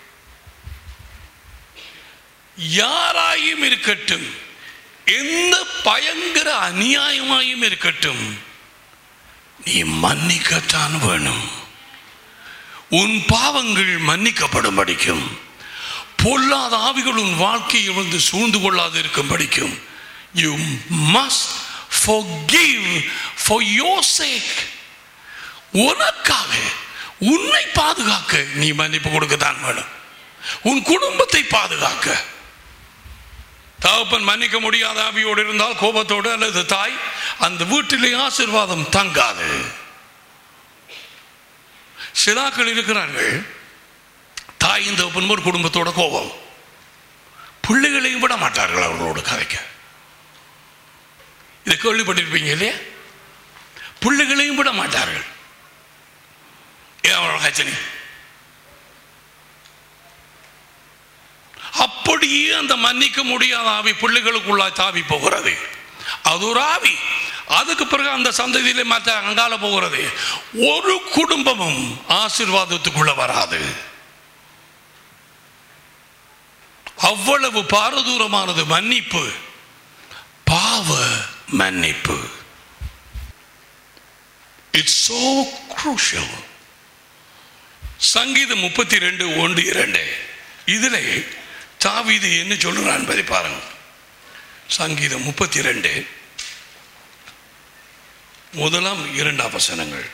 யாராயும் இருக்கட்டும், எந்த பயங்கர அநியாயமாயும் இருக்கட்டும், நீ மன்னிக்கத்தான் வேணும். உன் பாவங்கள் மன்னிக்கப்படும் படிக்கும், பொல்லாத ஆவிகள் உன் வாழ்க்கையை வந்து சூழ்ந்து கொள்ளாது இருக்கும் படிக்கும். You must forgive for your sake. உனக்காக, உன்னை பாதுகாக்க நீ மன்னிப்பு கொடுக்கத்தான் வேணும். உன் குடும்பத்தை பாதுகாக்க. தகப்பன் மன்னிக்க முடியாத ஆவியோடு இருந்தால், கோபத்தோடு, அல்லது தாய், அந்த வீட்டிலே ஆசீர்வாதம் தங்காது. சிலாக்கள் இருக்கிறார்கள், தாயின் தகப்பன் ஒரு குடும்பத்தோட கோபம், பிள்ளைகளையும் விட மாட்டார்கள் அவர்களோடு கதைக்க. இதை கேள்விப்பட்டிருப்பீங்க இல்லையா? பிள்ளைகளையும் விட மாட்டார்கள். ஏன் அவரோட கச்சனி? அப்படியே அந்த மன்னிக்க முடியாத ஆவி பிள்ளைகளுக்குள்ளா தாவி போகிறது. அது ஒரு ஆவி. அதுக்கு பிறகு அந்த சந்ததியிலே மற்ற அங்கால போகிறது. ஒரு குடும்பமும் ஆசீர்வாதத்துக்குள்ள வராது. அவ்வளவு பாரதூரமானது மன்னிப்பு, பாவ மன்னிப்பு. It's so crucial. சங்கீதம் 32:1-2 இதிலே தாவீது என்ன சொல்றான் என்பதை பாருங்க. சங்கீதம் 32 முதலாம் 2ஆம் வசனங்கள்.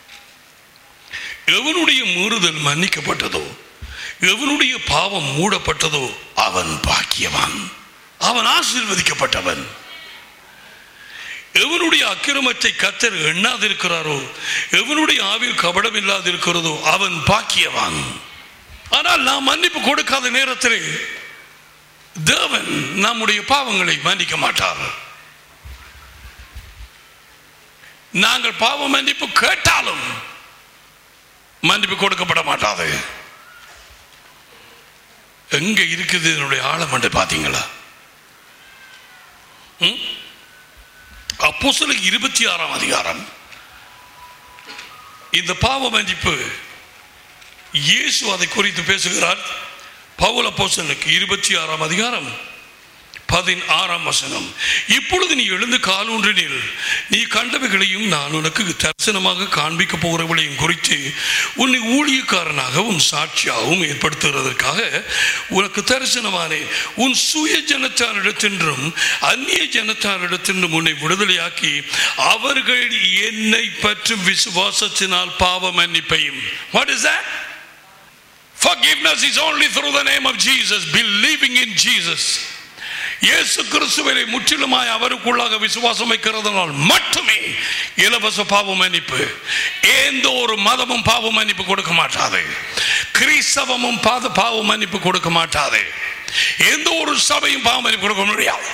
எவனுடைய மீறுதல் மன்னிக்கப்பட்டதோ, எவனுடைய பாவம் மூடப்பட்டதோ அவன் பாக்கியவான். அவன் ஆசீர்வதிக்கப்பட்டவன். எவனுடைய அக்கிரமத்தை கர்த்தர் எண்ணாதிருக்கிறாரோ, எவனுடைய ஆவியில் கபடம் இல்லாதிருக்கிறதோ அவன் பாக்கியவான். ஆனால் நாம் மன்னிப்பு கொடுக்காத நேரத்தில் தேவன் நம்முடைய பாவங்களை மன்னிக்க மாட்டார். நாங்கள் பாவ மன்னிப்பு கேட்டாலும் மன்னிப்பு கொடுக்கப்பட மாட்டாது. எங்க இருக்குது என்னுடைய ஆழம் என்று பார்த்தீங்களா? அப்போஸ்தலர் 26ஆம் அதிகாரம். இந்த பாவ மன்னிப்பு இயேசு அதை குறித்து பேசுகிறார். பவுல் அப்போஸ்தலனுக்கு 26ஆம் அதிகாரம் 16ஆம் வசனம். இப்பொழுது நீ எழுந்து காலூன்றினில் நீ கண்டவைகளையும் நான் உனக்கு தரிசனமாக காண்பிக்க போகிறவர்களையும் குறித்து உன்னை ஊழியக்காரனாகவும் சாட்சியாகவும் ஏற்படுத்துவதற்காக உனக்கு தரிசனமானே. உன் சுய ஜனத்தாரிடத்தின்றும் அந்நிய ஜனத்தாரிடத்தின்றும் உன்னை விடுதலையாக்கி அவர்கள் என்னை பற்றும் விசுவாசத்தினால் பாவ மன்னிப்பையும். What is that? Forgiveness is only through the name of Jesus, believing in Jesus. இயேசு கிறிஸ்துவை முற்றிலுமாய் அவருக்குள்ளாக விசுவாசம் வைக்கிறதுனால் மட்டுமே இலவச பாவ மன்னிப்பு. எந்த ஒரு மதமும் பாவ மன்னிப்பு கொடுக்க மாட்டாது. கிறிஸ்தவமும் பாவ மன்னிப்பு கொடுக்க மாட்டாது. எந்த ஒரு சபையும் பாவ மன்னிப்பு கொடுக்க முடியாது.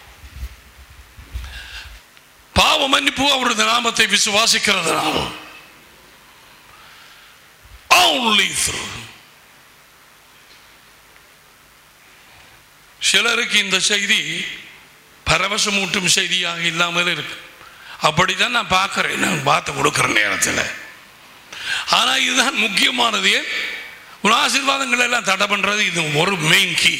பாவ மன்னிப்பு அவருடைய நாமத்தை விசுவாசிக்கிறதுனால் only through. சிலருக்கு இந்த செய்தி பரவசமூட்டும் செய்தியாக இல்லாமல் இருக்கு. அப்படித்தான் நான் பார்க்கிறேன், நான் பார்த்து கொடுக்கிற நேரத்தில். ஆனால் இதுதான் முக்கியமானது. உன் ஆசீர்வாதங்கள் எல்லாம் தடை பண்றது இது ஒரு மெயின் கீ.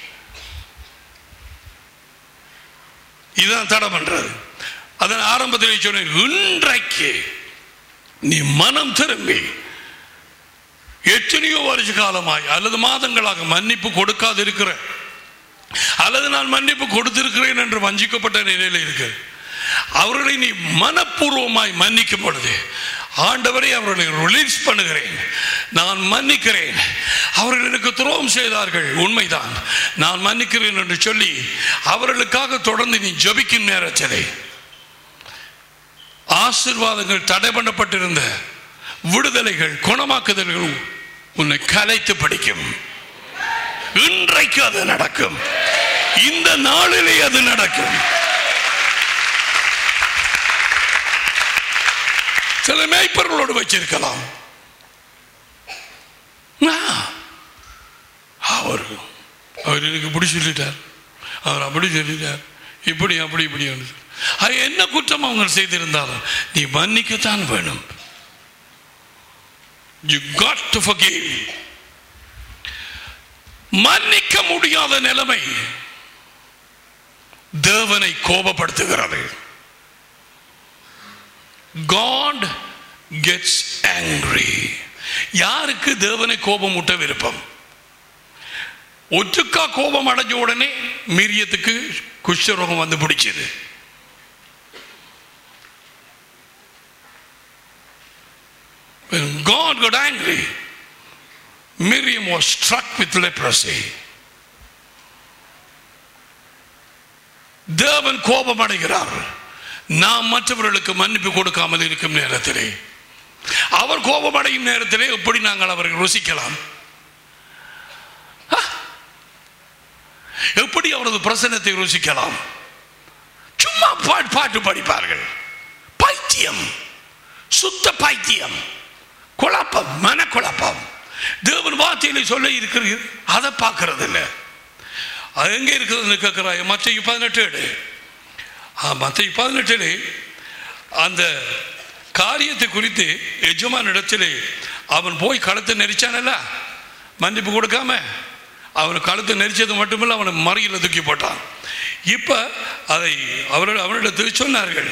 இதுதான் தடை பண்றது. அதன் ஆரம்பத்தில் சொன்னேன், இன்றைக்கு நீ மனம் திரும்பி எத்தனையோ வருஷ காலமாய் அல்லது மாதங்களாக மன்னிப்பு கொடுக்காது இருக்கிற, அல்லது நான் மன்னிப்பு கொடுத்திருக்கிறேன் என்று வஞ்சிக்கப்பட்ட நிலையில் இருக்கு, அவர்களை நீ மனப்பூர்வமாய் மன்னிக்கும் பொழுது ஆண்டவரை அவர்களை ரிலீஸ் பண்ணுகிறேன், நான் மன்னிக்கிறேன், அவர்கள் எனக்கு துரோகம் செய்தார்கள், உண்மைதான், நான் மன்னிக்கிறேன் என்று சொல்லி அவர்களுக்காக தொடர்ந்து நீ ஜெபிக்கும் நேரத்திலே ஆசீர்வாதங்கள் தடை பண்ணப்பட்டிருந்த விடுதலைகள் குணமாக்குதல்கள் உன்னை கலைத்து படிக்கும். இன்றைக்கு அது நடக்கும். இந்த நாளிலே அது நடக்கும். சில மேய்ப்பர்களோடு வச்சிருக்கலாம். அவர் எனக்கு இப்படி சொல்லிட்டார், அவர் அப்படி சொல்லிட்டார், இப்படி அப்படி இப்படி என்ன குற்றம் அவங்க செய்திருந்தாலும் நீ மன்னிக்கத்தான் வேணும். You got to forgive. மன்னிக்க முடியாத நிலைமை தேவனை கோபப்படுத்துகிறது. God gets angry. யாருக்கு தேவனை கோபம் ஊட்ட விருப்பம்? ஒற்றுக்கா கோபம் அடைஞ்ச உடனே மிரியத்துக்கு குஷ்டரோகம் வந்து பிடிச்சது. When God got angry, Miriam was struck with leprosy. தேவன் கோபம் அடைகிறார் நாம் மற்றவர்களுக்கு மன்னிப்பு கொடுக்காமல் இருக்கும் நேரத்திலே. அவர் கோபம் அடையும் நேரத்திலே எப்படி நாங்கள் அவர்கள் ருசிக்கலாம்? எப்படி அவரது பிரசன்னத்தை ருசிக்கலாம்? சும்மா பாட்டு படிப்பார்கள். பைத்தியம், சுத்த பைத்தியம், குழப்பம், மனக்குழப்பம். தேவன் வார்த்தையில சொல்ல இருக்கிறது, அதை பார்க்கறது இல்லை. அது எங்க இருக்குதுன்னு கேட்கிறாய். மத்தேயு 18 மத்தேயு 18 அந்த காரியத்தை குறித்து எஜமான் இடத்திலே அவன் போய் கழுத்தை நெரிச்சானல்ல, மன்னிப்பு கொடுக்காம அவன் கழுத்தை நெரிச்சது மட்டுமில்ல, அவனை மறியல தூக்கி போட்டான். இப்ப அதை அவனிடத்தில் சொன்னார்கள்.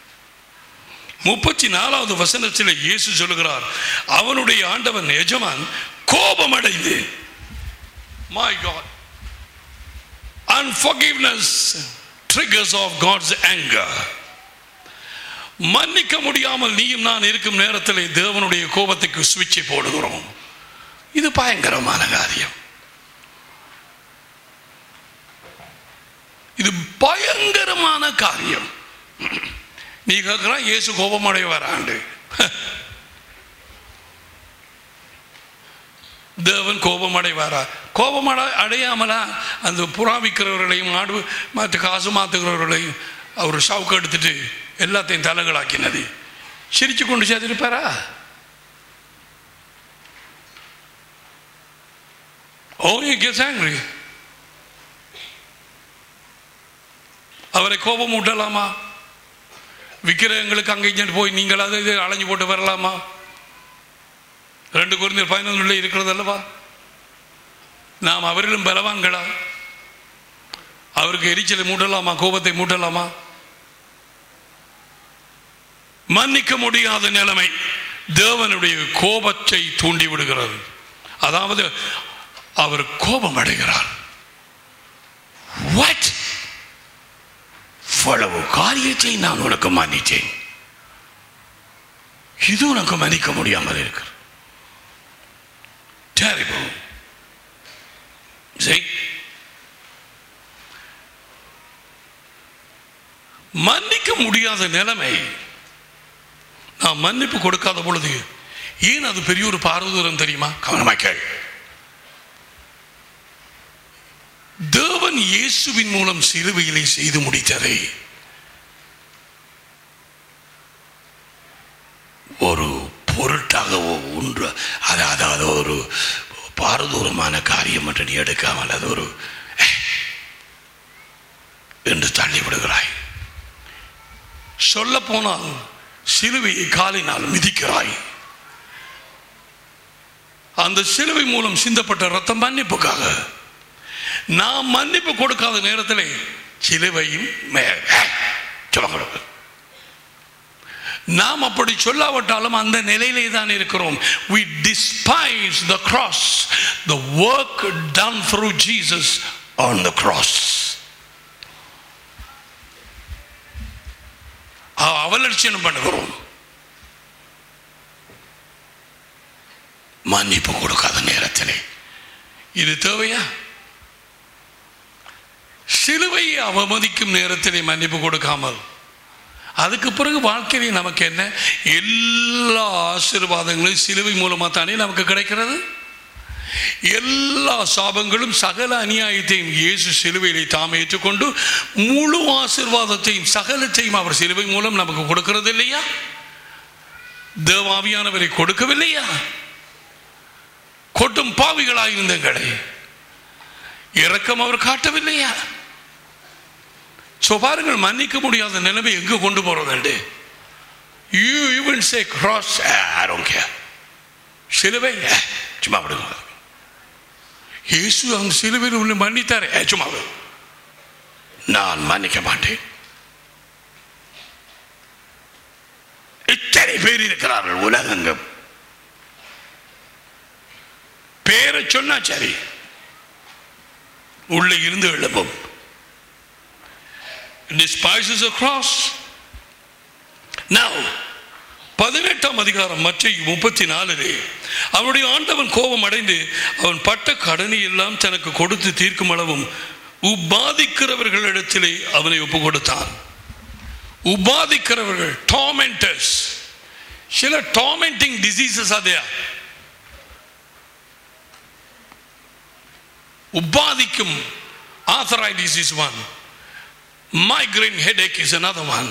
34வது வசனத்தில் இயேசு சொல்லுகிறார், அவனுடைய ஆண்டவன் எஜமான் கோபம் அடைந்து, my God, unforgiveness triggers of God's anger. மன்னிக்க முடியாமல் நீயும் நான் இருக்கும் நேரத்தில் தேவனுடைய கோபத்துக்கு சுவிட்சை போடுகிறோம். இது பயங்கரமான காரியம். இது பயங்கரமான காரியம். நீ கேட்கிறான் இயேசு கோபமடைய வராண்டு. தேவன் கோபமடைவாரா? அடையாமலா அந்த புறா விற்கிறவர்களையும் ஆடு மாற்று காசு மாத்துகிறவர்களையும் அவர் ஷவுக்கு எடுத்துட்டு எல்லாத்தையும் தலைகளாக்கினது சிரிச்சு கொண்டு சேர்த்திருப்பாரா? he gets angry. அவரை கோபம் ஊட்டலாமா? விக்கிரகங்களுக்கு அங்கே போய் நீங்கள் அதை அலைஞ்சு போட்டு வரலாமா? 2 கொரிந்தியர் 11 இருக்கிறது அல்லவா? நாம் அவரிலும் பலவான்களா? அவருக்கு எரிச்சலை மூட்டலாமா? கோபத்தை மூட்டலாமா? மன்னிக்க முடியாத நிலைமை தேவனுடைய கோபத்தை தூண்டி விடுகிறது. அதாவது அவர் கோபம் அடைகிறார். What? இவ்வளவு காரியத்தை நான் உனக்கு மன்னித்தேன், இது உனக்கு மன்னிக்க முடியாமல் இருக்கிற terrible. See? மன்னிக்க முடியாத நிலைமை. நான் மன்னிப்பு கொடுக்காத பொழுது ஏன் அது பெரிய ஒரு பாரதூரம் தெரியுமா? கவனமாக்கள். தேவன் இயேசுவின் மூலம் சிலுவையிலே செய்து முடித்ததை ஒரு பொருட்டாகவோ ஒன்று அதாவது ஒரு பாரதூரமான காரியம் என்று நீ எடுக்காமல் அது ஒரு என்று தள்ளி விடுகிறாய். சொல்ல போனால் சிலுவையை காலினால் மிதிக்கிறாய். அந்த சிலுவை மூலம் சிந்தப்பட்ட ரத்தம் மன்னிப்புக்காக. நாம் மன்னிப்பு கொடுக்காத நேரத்தில் சிலுவையும் நாம் அப்படி சொல்லாவிட்டாலும் அந்த நிலையிலே தான் இருக்கிறோம். We despise the cross, the work done through Jesus on the cross. அவலட்சணம் பண்ணுகிறோம். மன்னிப்பு கொடுக்காத நேரத்திலே இது தேவையா? சிலுவையை அவமதிக்கும் நேரத்திலே மன்னிப்பு கொடுக்காமல் அதுக்கு பிறகு வாழ்க்கையிலே நமக்கு என்ன? எல்லா ஆசீர்வாதங்களும் சிலுவை மூலமாக தானே நமக்கு கிடைக்கிறது. எல்லா சாபங்களும் சகல அநியாயத்தையும் இயேசு சிலுவையிலே தாம் ஏற்றுக்கொண்டு முழு ஆசீர்வாதத்தையும் சகலத்தையும் அவர் சிலுவை மூலம் நமக்கு கொடுக்கிறது இல்லையா? தேவாவியானவரை கொடுக்கவில்லையா? கொட்டும் பாவிகளாயிருந்தங்களை இரக்கம் அவர் காட்டவில்லையா? பாருங்கள், மன்னிக்க முடியாத நிலைமை எங்க கொண்டு போறது? You even say cross, I don't care. சிலுவை சும்மா விடுங்க. இயேசு அந்த சிலுவையில் உள்ள மன்னித்தாரே, சும்மா நான் மன்னிக்க மாட்டேன். இத்தனை பேர் இருக்கிறார்கள் உலகெங்கும். பேரை சொன்னா சரி உள்ள இருந்து எழுப்பும். Despises the cross. Now 18ஆம் அதிகாரம் மத்தேயு 34 அவனுடைய ஆண்டவன் கோபம் அடைந்து அவன் பட்ட கடனை எல்லாம் தனக்கு கொடுத்து தீர்க்கும் அளவும் உபாதிக்கிறவர்களிடத்திலே அவனை ஒப்பு கொடுத்தான். உபாதிக்கிறவர்கள், tormentors. சில tormenting diseases are there. உபாதிக்கும் arthritis is one. Migraine headache is another one.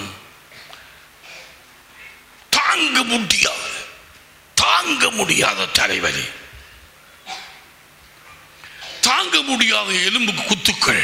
தாங்க முடியாத தலைவலி, தாங்க முடியாத எலும்பு குத்துக்கள்,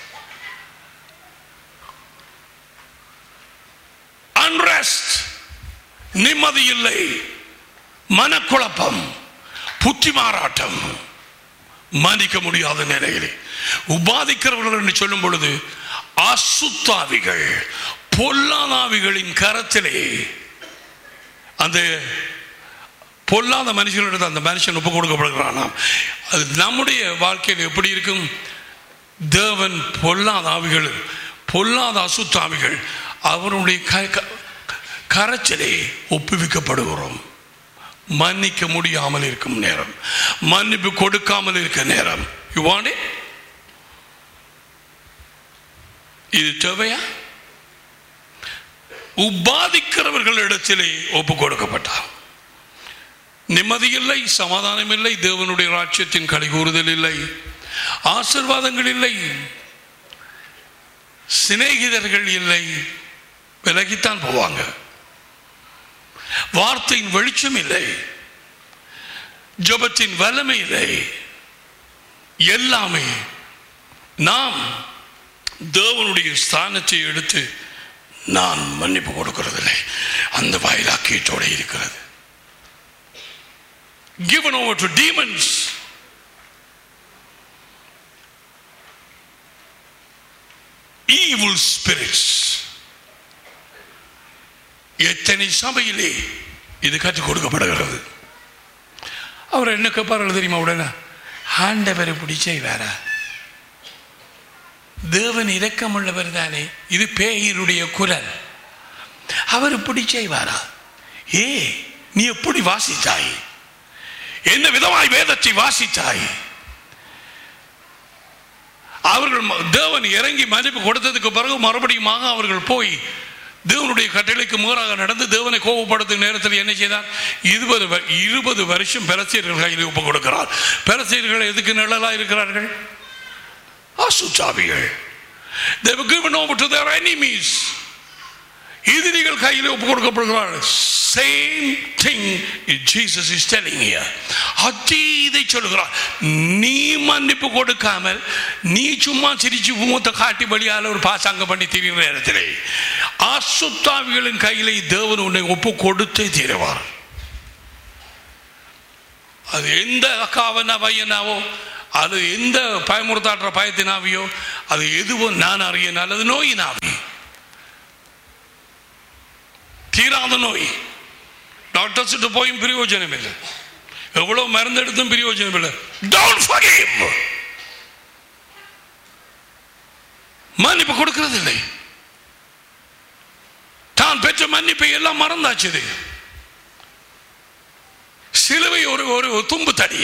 unrest, நிம்மதி இல்லை, மனக்குழப்பம், புத்தி மாறாட்டம், மன்னிக்க முடியாத நிலையிலே உபாதிக்கிறவர்கள் என்று சொல்லும் பொழுது அசுத்தாவிகள், பொல்லாதாவிகளின் கரத்திலே அந்த பொல்லாத மனுஷர்களிடத்தில் அந்த மனுஷன் ஒப்பு கொடுக்கப்படுகிறானாம். அது நம்முடைய வாழ்க்கையில் எப்படி இருக்கும்? தேவன் பொல்லாத ஆவிகள், பொல்லாத அசுத்தாவிகள் அவருடைய கரத்திலே ஒப்புவிக்கப்படுகிறோம். மன்னிக்க முடியாமல் இருக்கும் நேரம், மன்னிப்பு கொடுக்காமல் இருக்க நேரம். You want it? இது தேவையா? உபாதிக்கிறவர்களிடத்திலே ஒப்பு கொடுக்கப்பட்டார். நிம்மதி இல்லை, சமாதானம் இல்லை, தேவனுடைய ராஜ்யத்தின் களிகூறுதல் இல்லை, ஆசீர்வாதங்கள் இல்லை, சிநேகிதர்கள் இல்லை, விலகித்தான் போவாங்க. வார்த்தையின் வெளிச்சம் இல்லை, ஜெபத்தின் வல்லமை இல்லை. எல்லாமே நாம் தேவனுடைய ஸ்தானத்தை எடுத்து நான் மன்னிப்பு கொடுக்கிறதில்லை அந்த வைராக்கியத்தோடு இருக்கிறது. Given over to demons. Evil spirits. எத்தனை சபையிலே இது கற்றுக் கொடுக்கப்படுகிறது. அவர் என்ன கேட்பார்கள் தெரியுமா? உடனே ஆண்டவரை பிடிச்சே வேற, தேவன் இரக்கமுள்ளவர் தானே, இது பேயிருடைய குரல், அவர் பிடிச்சே வாரா? ஏ, நீ எப்படி வாசித்தாய்? என்ன விதமாய் வேதத்தை வாசித்தாய்? அவர்கள் தேவன் இறங்கி மன்னிப்பு கொடுத்ததுக்கு பிறகு மறுபடியும் அவர்கள் போய் தேவனுடைய கட்டளைக்கு மாறாக நடந்து தேவனை கோபப்படுத்தும் நேரத்தில் என்ன செய்தார்? 20 வருஷம் பெலஸ்தீனர்கள் கையில் ஒப்பு கொடுக்கிறார். பெலஸ்தீனர்கள் எதுக்கு நிழலா இருக்கிறார்கள்? அசுத்தாவிகள். They were given over to their enemies. எதிரிகள் கையில் ஒப்பு கொடுக்கப்படுகிறார்கள். Same thing Jesus is telling here. இதை சொல்லுகிறார். நீ மன்னிப்பு கொடுக்காமல் நீ சும்மா சிரிச்சு மூத்த காட்டி வழியால் ஒரு பாசாங்க பண்ணி திரிகிற நேரத்திலே அசுத்தாவிகளின் கையிலே தேவன் உன்னை ஒப்பு கொடுத்தே தீருவார். அது எந்த அக்காவனா பையனாவோ, அது எந்த பயமுறுத்தாற்ற பயத்தினாவியோ, அது எதுவோ நான் அறியனால் அது நோயினாவி, தீராத நோய். டாக்டர்ஸ்கிட்ட போயும் பிரயோஜனம் இல்லை, எவ்வளவு மருந்து எடுத்தும் பிரயோஜனம் இல்லை. Don't forgive. மன்னிப்பு கொடுக்கிறது இல்லை. தான் பெற்ற மன்னிப்பை எல்லாம் மறந்தாச்சு. சிலுவை ஒரு தும்பு தடி.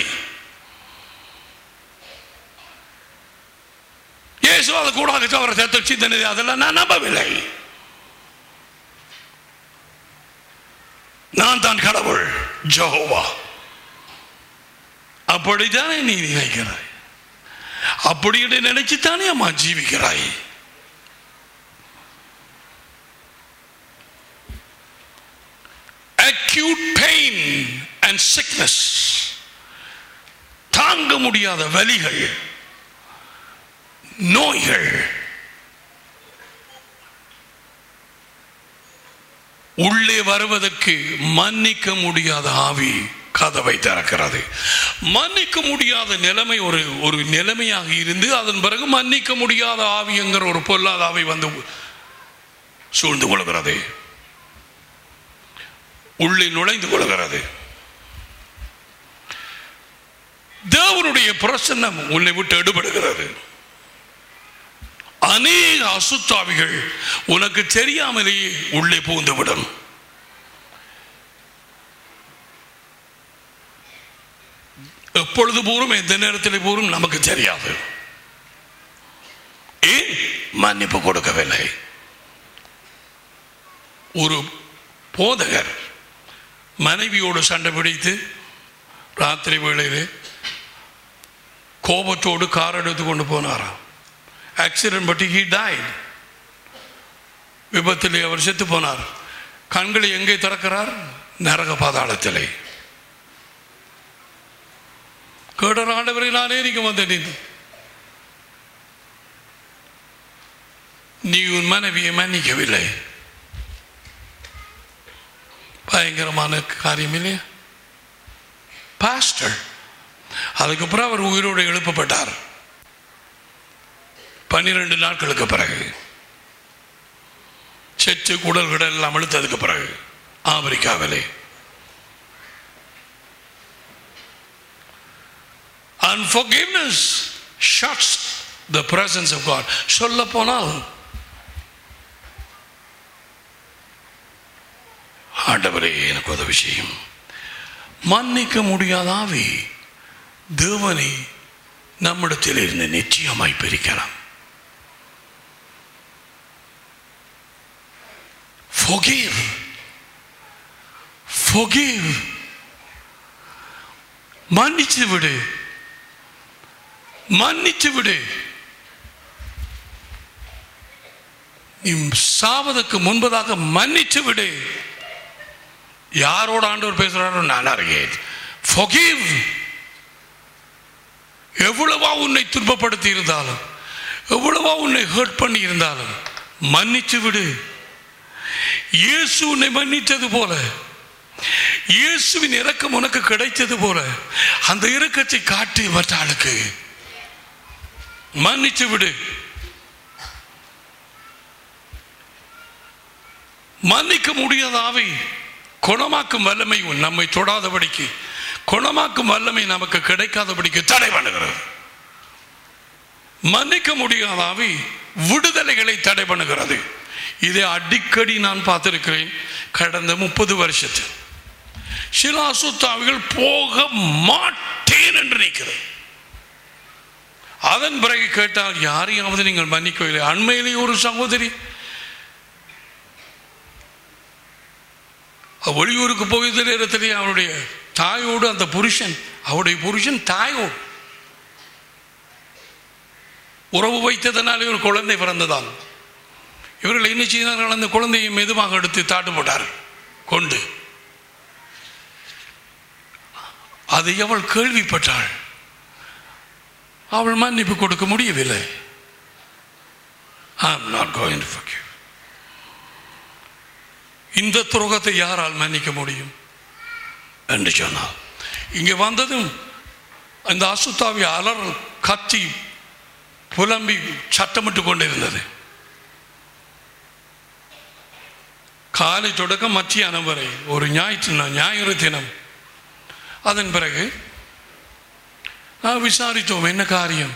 இயேசு அதை கூடாது அவரை சேர்த்து சிந்தனை, அதெல்லாம் நான் நம்பவில்லை. நான் தான் கடவுள் யெகோவா. அப்படித்தானே நீ நினைக்கிறாய், அப்படி நினைச்சுத்தானே அம்மா ஜீவிக்கிறாய். acute pain and sickness, தாங்க முடியாத வலிகள், நோய்கள், உள்ளே வருவதற்கு மன்னிக்க முடியாத ஆவி கதவை திறக்கிறது. மன்னிக்க முடியாத நிலைமை ஒரு நிலைமையாக இருந்து அதன் பிறகு மன்னிக்க முடியாத ஆவி என்கிற ஒரு பொல்லாத ஆவி வந்து சூழ்ந்து கொள்கிறது, உள்ளே நுழைந்து கொள்கிறது. தேவனுடைய பிரசன்னம் உன்னை விட்டு எடுபடுகிறது. அநேக அசுத்தாவிகள் உனக்கு தெரியாமலேயே உள்ளே புகுந்துவிடும். எப்பொழுது பூரும் எந்த நேரத்தில் பூரும் நமக்கு தெரியாது. ஏன்? மன்னிப்பு கொடுக்கவில்லை. ஒரு போதகர் மனைவியோடு சண்டை பிடித்து ராத்திரி வேளையிலே கோபத்தோடு கார் எடுத்து கொண்டு போனாராம். ஆக்சிடென்ட் பட்டு he died. விபத்திலே அவர் செத்து போனார். கண்களை எங்கே திறக்கிறார்? நரக பாதாளத்திலே. கேடர் ஆண்டவரை நானே நீங்க வந்தேன், நீ உன் மனைவியை மன்னிக்கவில்லை. பயங்கரமான காரியம் இல்லையா? பாஸ்டர். அதுக்கப்புறம் அவர் உயிரோடு எழுப்பப்பட்டார் 12 நாட்களுக்கு பிறகு. செச்சு குடல் எல்லாம் அழுத்ததுக்கு பிறகு ஆப்பிரிக்காவிலே. Unforgiveness shuts the presence of God. சொல்ல போனால் ஆண்டவரே எனக்கு உதவி செய்யும். மன்னிக்க முடியாத ஆவி தேவனை நம்மிடத்தில் இருந்து நிச்சயமாய் பிரிக்கலாம். forgive. Forgive. மன்னிச்சு விடு, மன்னிச்சு விடு. நீ சாவதற்கு முன்பதாக மன்னிச்சு விடு. யாரோட ஆண்டவர் பேசுறாரோ நான் அறியேன். Forgive. எவ்வளவா உன்னை துன்பப்படுத்தி இருந்தாலும், எவ்வளவா உன்னை ஹர்ட் பண்ணி இருந்தாலும் மன்னிச்சு விடு. இயேசு உன்னை மன்னித்தது போல, இயேசுவின் இரக்கம் உனக்கு கிடைத்தது போல அந்த இரக்கத்தை காட்டி மற்றாளுக்கு மன்னிச்சு விடு. மன்னிக்க முடியாத ஆவி குணமாக்கும் வல்லமை நம்மை தொடாதபடிக்கு, குணமாக்கும் வல்லமை நமக்கு கிடைக்காதபடிக்கு தடை பண்ணுகிறது. மன்னிக்க முடியாத ஆவி விடுதலைகளை தடை பண்ணுகிறது. இதை அடிக்கடி நான் பார்த்திருக்கிறேன் கடந்த 30 வருஷத்தில். சில அசுத்தாவிகள் போக மாட்டேன் என்று நிற்கிறேன். அதன் பிறகு கேட்டால் யாரையாவது நீங்கள் மன்னிக்கவில்லை. அண்மையிலே ஒரு சகோதரி வெளியூருக்கு போகிற நேரத்திலே அவருடைய தாயோடு அந்த புருஷன், அவருடைய புருஷன் தாயோடு உறவு வைத்ததனாலே ஒரு குழந்தை பிறந்ததால் இவர்கள் என்ன செய்தார்கள், அந்த குழந்தையை மெதுவாக எடுத்து தாட்டு போட்டார் கொண்டு. அதை அவள் கேள்விப்பட்டாள். அவள் மன்னிப்பு கொடுக்க முடியவில்லை. I am not going to forgive. இந்த துரோகத்தை யாரால் மன்னிக்க முடியும் என்று சொன்னார். இங்கே வந்ததும் அந்த அசுத்தாவி அலறல் கத்தி புலம்பி சட்டமிட்டு கொண்டிருந்தது. காலை தொடக்கம் மத்தியானம் வரை ஒரு ஞாயிறு தினம். அதன் பிறகு விசாரித்தோம், என்ன காரியம்,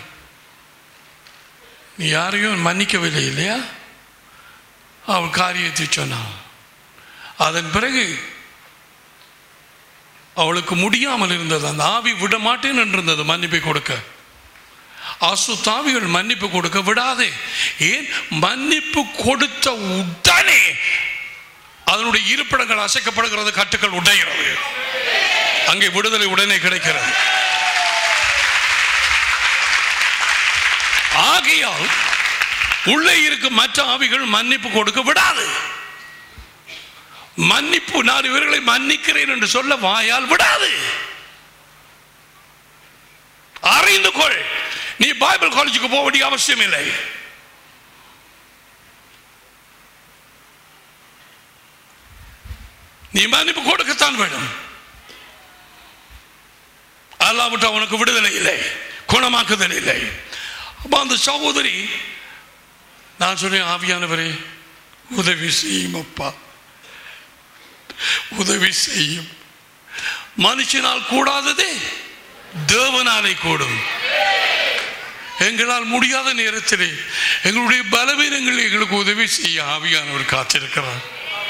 நீ யாரையும் மன்னிக்கவில்லை இல்லையா? அவள் காரியத்தை சொன்னாள். அதன் பிறகு அவளுக்கு முடியாமல் இருந்தது, அந்த ஆவி விட மாட்டேன் என்றிருந்தது மன்னிப்பை கொடுக்க. அசுத்தாவிகள் மன்னிப்பு கொடுக்க விடாதே. ஏன்? மன்னிப்பு கொடுத்த உடனே அதனுடைய இருப்பிடங்கள் அசைக்கப்படுகிறது, கட்டுக்கள் உடைகிறது, அங்கே விடுதலை உடனே கிடைக்கிறது. ஆகையால் உள்ளே இருக்கும் மற்ற ஆவிகள் மன்னிப்பு கொடுக்க விடாது. மன்னிப்பு, நான் இவர்களை மன்னிக்கிறேன் என்று சொல்ல வாயால் விடாது. அறிந்து கொள், நீ பைபிள் காலேஜுக்கு போக வேண்டிய அவசியம் இல்லை. நீ மன்னிப்பு கொடுக்கத்தான் வேண்டும். அல்லாவிட்டா உனக்கு விடுதலை இல்லை, குணமாக்குதல் இல்லை. அப்ப அந்த சகோதரி, நான் சொன்னேன், ஆவியானவரே உதவி செய்யும் அப்பா, உதவி செய்யும். மனுஷனால் கூடாததே தேவனாலே கூடும். எங்களால் முடியாத நேரத்திலே எங்களுடைய பலவீனங்கள் எங்களுக்கு உதவி செய்ய ஆவியானவர் காத்திருக்கிறார்.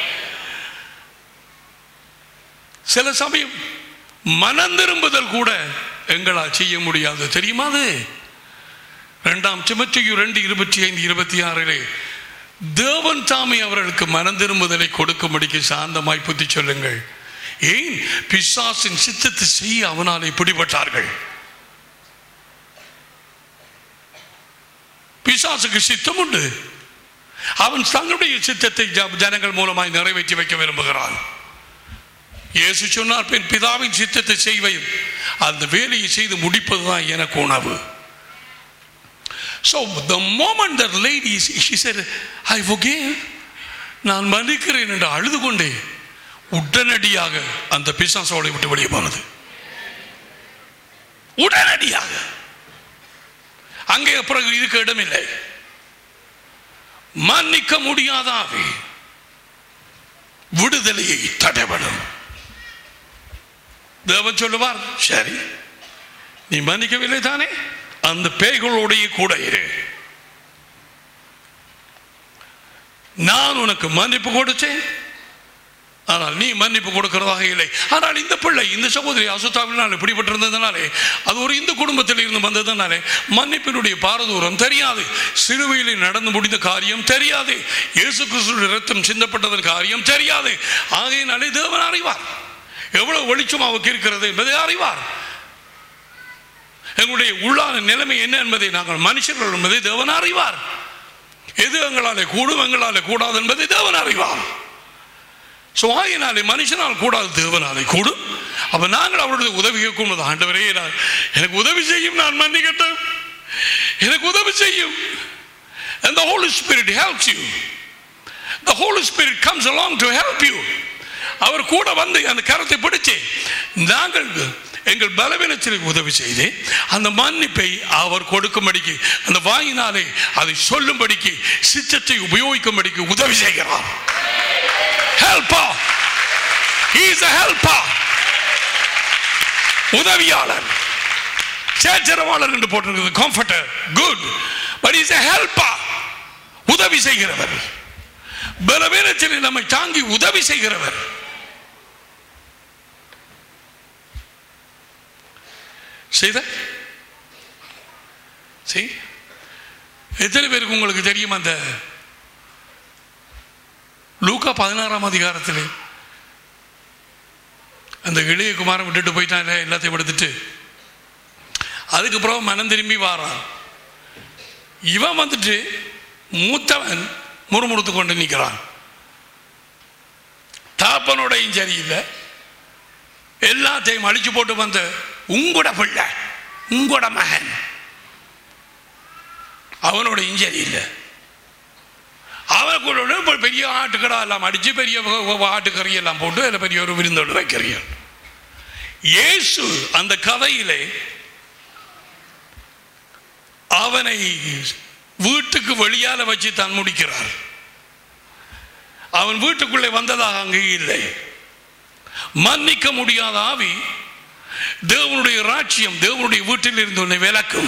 சில சமயம் மனம் திரும்புதல் கூட எங்களால் செய்ய முடியாது, தெரியுமா? அது 2 தீமோத்தேயு 2:25-26 தேவன் தாமே அவர்களுக்கு மனம் திரும்புதலை கொடுக்கும்படிக்கு சாந்தமாய் புத்தி சொல்லுங்கள். ஏன்? பிசாசின் சித்தத்தை செய்ய அவனாலே பிடிபட்டார்கள். பிசாசுக்கு சித்தம் உண்டு. அவன் தன்னுடைய சித்தத்தை ஜனங்கள் மூலமாய் நிறைவேற்றி வைக்க விரும்புகிறான். இயேசு சொன்னார், பெண் பிதாவின் சித்தத்தை செய்வையும் அந்த வேலையை செய்து முடிப்பதுதான் எனக்கு உணவு. So the moment that lady, she said, I forgive, நான் மன்னிக்கிறேன் என்று அழுது கொண்டே உடனடியாக அந்த பிசாசோட விட்டு வெளியே போனது. உடனடியாக. அங்கே பிறகு இருக்க இடமில்லை. மன்னிக்க முடியாத ஆவி விடுதலையை தடைபடும். தேவன் சொல்லுவார், சரி நீ மன்னிக்கவில்லை தானே, அந்த பேய்களோடைய கூட இரு, நான் உனக்கு மன்னிப்பு கொடுத்தேன், ஆனால் நீ மன்னிப்பு கொடுக்கிறதாக இல்லை. ஆனால் இந்த பிள்ளை, இந்த சகோதரி அசுத்தாவினால் இப்படிப்பட்டிருந்ததுனாலே, அது ஒரு இந்து குடும்பத்தில் இருந்து வந்ததுனாலே மன்னிப்பினுடைய பாரதூரம் தெரியாது, சிலுவையில் நடந்து முடிந்த காரியம் தெரியாது, இயேசு கிறிஸ்துவின் இரத்தம் சிந்தப்பட்டதன் காரியம் தெரியாது. ஆகையினாலே தேவன் அறிவார், எவ்வளவு வெளிச்சம் அவருக்கு இருக்கிறது என்பதை அறிவார். எங்களுடைய உள்ளான நிலைமை என்ன என்பதை நாங்கள் மனுஷர்கள் என்பதை தேவன் அறிவார். எது எங்களாலே கூடும் எங்களாலே கூடாது என்பதை தேவன் அறிவார். ஆகினாலே மனுஷனால் கூடாது, தேவனாலே கூடும். அப்ப நாங்கள் அவருடைய உதவி கேட்கும், ஆண்டவரே எனக்கு உதவி செய்யும், நான் மன்னிக்கட்டும், எனக்கு உதவி செய்யும். And the Holy Spirit helps you. The Holy Spirit comes along to help you. அவர் கூட வந்து அந்த கரத்தை பிடிச்சு நாங்கள் எங்கள் பலவீனத்தில் உதவி செய்து அந்த மன்னிப்பை அவர் கொடுக்கும்படிக்கு, அந்த வாயினாலே அதை சொல்லும்படிக்கு, சித்தத்தை உபயோகிக்கும்படிக்கு உதவி செய்கிறார். Helper. He is a helper. உதவியாளர், சேச்சரவாளர் என்று போட்டிருக்கிறது, comforter, good, but he is a helper. உதவி செய்கிறவர், பலவீனத்தில் நம்மை தாங்கி உதவி செய்கிறவர். செய்த எத்தனை பேருக்கு உங்களுக்கு தெரியும், அந்த லூக்கா 16ஆம் அதிகாரத்தில் அந்த இளைய குமாரன் விட்டுட்டு போயிட்டான், எல்லாத்தையும் எடுத்துட்டு அதுக்கப்புறம் மனம் திரும்பி வாரான். இவன் வந்துட்டு மூத்தவன் முறுமுறுத்து கொண்டு நிற்கிறான். தாப்பனோடையும் சரியில்லை, எல்லாத்தையும் அழிச்சு போட்டு வந்த உங்களோட பிள்ளை, உங்களோட மகன், அவனோட இன்ஜரி இல்லை. அவனுக்கு பெரிய ஆட்டுக்கடா எல்லாம் அடிச்சு பெரிய ஆட்டுக்கறி எல்லாம் போட்டு அதில் பெரிய ஒரு விருந்தோடு வைக்கிறீர்கள். இயேசு அந்த கதையிலே அவனை வீட்டுக்கு வெளியால வச்சு தான் முடிக்கிறார். அவன் வீட்டுக்குள்ளே வந்ததாக அங்கே இல்லை. மன்னிக்க முடியாத ஆவி தேவனுடைய ராஜ்யம், தேவனுடைய வீட்டில் இருந்து உன்னை விலக்கும்.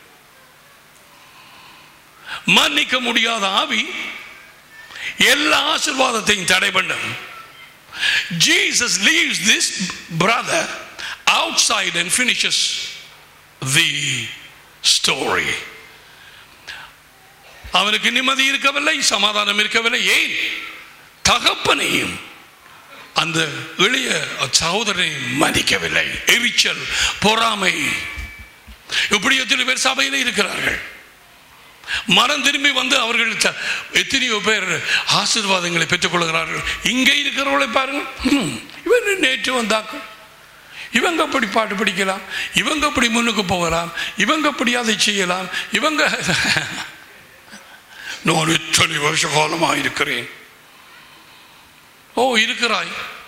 மன்னிக்க முடியாத ஆவி எல்லா ஆசீர்வாதத்தையும் தடை பண்ணும். Jesus leaves this brother outside and finishes the story. அவனுக்கு நிம்மதி இருக்கவில்லை, சமாதானம் இருக்கவில்லை. ஏன்? தகப்பனையும் அந்த எளிய சகோதரனை மதிக்கவில்லை. எரிச்சல், பொறாமை. இப்படி எத்தனை பேர் சபையில இருக்கிறார்கள். மனம் திரும்பி வந்து அவர்கள் எத்தனையோ பேர் ஆசீர்வாதங்களை பெற்றுக் கொள்கிறார்கள். இங்கே இருக்கிறவர்களை பாருங்க, இவன் நேற்று வந்தாக்கள், இவங்க அப்படி பாட்டு படிக்கலாம், இவங்க அப்படி முன்னுக்கு போகலாம், இவங்க அப்படி அதை செய்யலாம், இவங்க நான் இத்தனை வருஷ காலமாக இருக்கிறேன். ஓ, இருக்கிறாய்.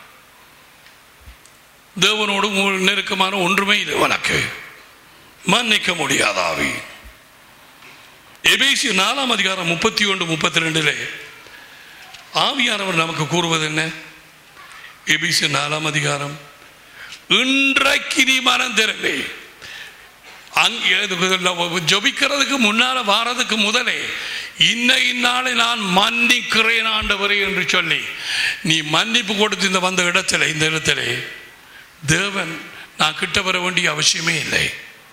தேவனோடு நெருக்கமான ஒன்றுமே இல்லை உனக்கு. மன்னிக்க முடியாத ஆவி. எபேசியர் 4ஆம் அதிகாரம் 31-32 ஆவியானவர் நமக்கு கூறுவது என்ன? எபேசியர் 4ஆம் அதிகாரம், இன்றைக்கு நீ மனம் திரும்பி ஜபிக்கிறதுக்கு முன்னால வாரதுக்கு முதலே இந்நாளை நான் மன்னிக்கிறேன் ஆண்டவரே என்று சொல்லி நீ மன்னிப்பு கொடுத்து இந்த வந்த இடத்துல, இந்த இடத்துல தேவன் நான் கிட்ட வர வேண்டிய அவசியமே இல்லை.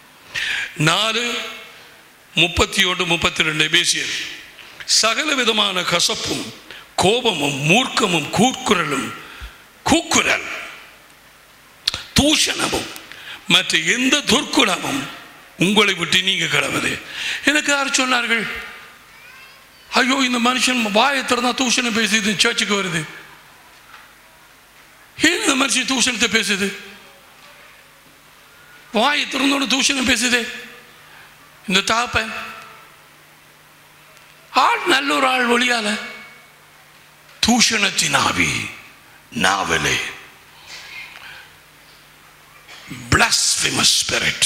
4:31-32 எபேசியர், சகல விதமான கசப்பும் கோபமும் மூர்க்கமும் கூக்குரல் தூஷணமும் மற்ற எந்த துர்க்குணமும் உங்களை விட்டு நீங்க கடவுது. எனக்கு யார் சொன்னார்கள், ஐயோ இந்த மனுஷன் வாயை திறந்தா தூஷணம் பேசுது, சர்ச்சுக்கு வருது. ஏன் இந்த மனுஷன் தூஷணத்தை பேசுது? வாயை திறந்தோன்னு தூஷணம் பேசுதே இந்த தாப்பன். ஆள் நல்ல ஒரு ஆள் ஒளியால தூஷணத்தின் ஆவி நாவலே, blasphemous spirit.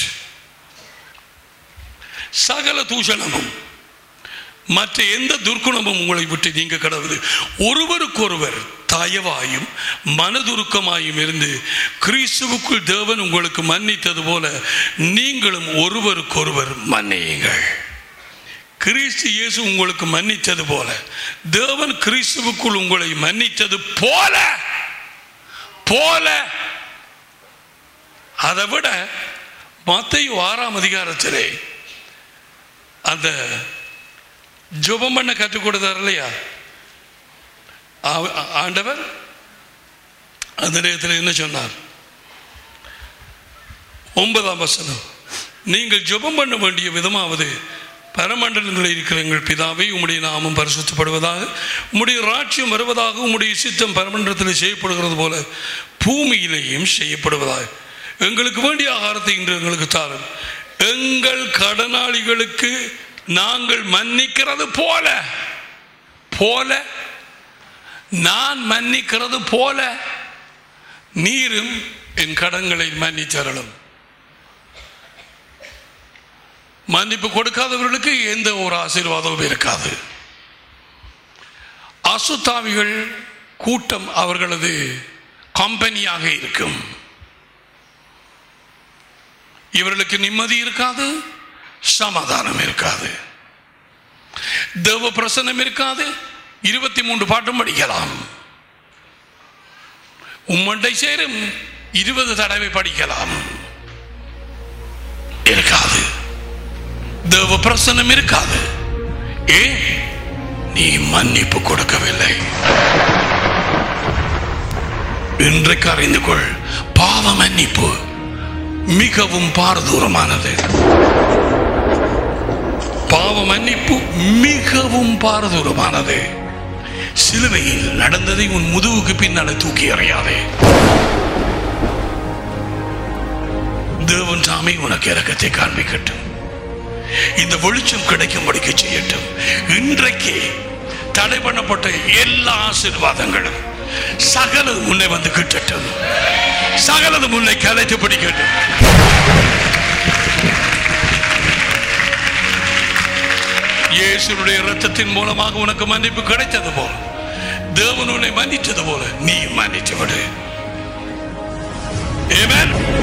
சகல தூஷணமும் மற்ற எந்த துர்க்குணமும் உங்களை விட்டு நீங்க கடவுது. ஒருவருக்கொருவர் தயவாயும் மனதுருக்கமாயும் இருந்து கிறிஸ்துவுக்குள் தேவன் உங்களுக்கு மன்னித்தது போல நீங்களும் ஒருவருக்கொருவர் மன்னியுங்கள். கிறிஸ்து இயேசு உங்களுக்கு மன்னித்தது போல, தேவன் கிறிஸ்துவுக்குள் உங்களை மன்னித்தது போல போல. அதை விட மத்தேயு 6ஆம் அதிகாரத்திலே அந்த ஜெபம் பண்ண கற்றுக் கொடுத்தார் இல்லையா ஆண்டவர்? அந்த நேரத்தில் என்ன சொன்னார்? 9ஆம் வசனம், நீங்கள் ஜெபம் பண்ண வேண்டிய விதமாவது, பரமண்டலங்களில் இருக்கிற எங்கள் பிதாவை, உம்முடைய நாமம் பரிசுத்தப்படுவதாக, உம்முடைய ராஜ்யம் வருவதாக, உம்முடைய சித்தம் பரமண்டலத்தில் செய்யப்படுகிறது போல பூமியிலேயும் செய்யப்படுவதாக. எங்களுக்கு வேண்டிய ஆகாரத்தை இன்று எங்களுக்கு தாரும். எங்கள் கடனாளிகளுக்கு நாங்கள் மன்னிக்கிறது போல, போல நான் மன்னிக்கிறது போல நீரும் என் கடன்களை மன்னித்தரலும். மன்னிப்பு கொடுக்காதவர்களுக்கு எந்த ஒரு ஆசீர்வாதமும் இருக்காது. அசுத்தாவிகள் கூட்டம் அவர்களது கம்பெனியாக இருக்கும். இவர்களுக்கு நிம்மதி இருக்காது, சமாதானம் இருக்காது, தேவ பிரசன்னம் இருக்காது. 23 பாட்டும் படிக்கலாம். உம்மண்டை சேரும் 20 தடவை படிக்கலாம், இருக்காது. தேவ பிரசன்னம் இருக்காது. ஏன்? நீ மன்னிப்பு கொடுக்கவில்லை. இன்றைக்கு அறிந்து கொள், பாவ மன்னிப்பு மிகவும் பாரதூரமானது. பாவ மன்னிப்பு மிகவும் பாரதூரமானது. சிலுவையில் நடந்ததை உன் முதுகுக்கு பின்னால தூக்கி எறியாதே. தேவன் தாமே உனக்கு இரக்கத்தை காண்பிக்கட்டும். இந்த வெளிச்சம் கிடைக்கும்படிக்கு செய்யட்டும். இன்றைக்கு தடை பண்ணப்பட்ட எல்லா ஆசீர்வாதங்களும் சகலது முன்னே வந்து கிட்டட்டும். சகலது முன்னே கலைத்து பிடிக்கட்டும். இயேசுவுடைய இரத்தத்தின் மூலமாக உனக்கு மன்னிப்பு கிடைத்தது போல, தேவன் உன்னை மன்னித்தது போல நீ மன்னித்து விடு. ஆமென்.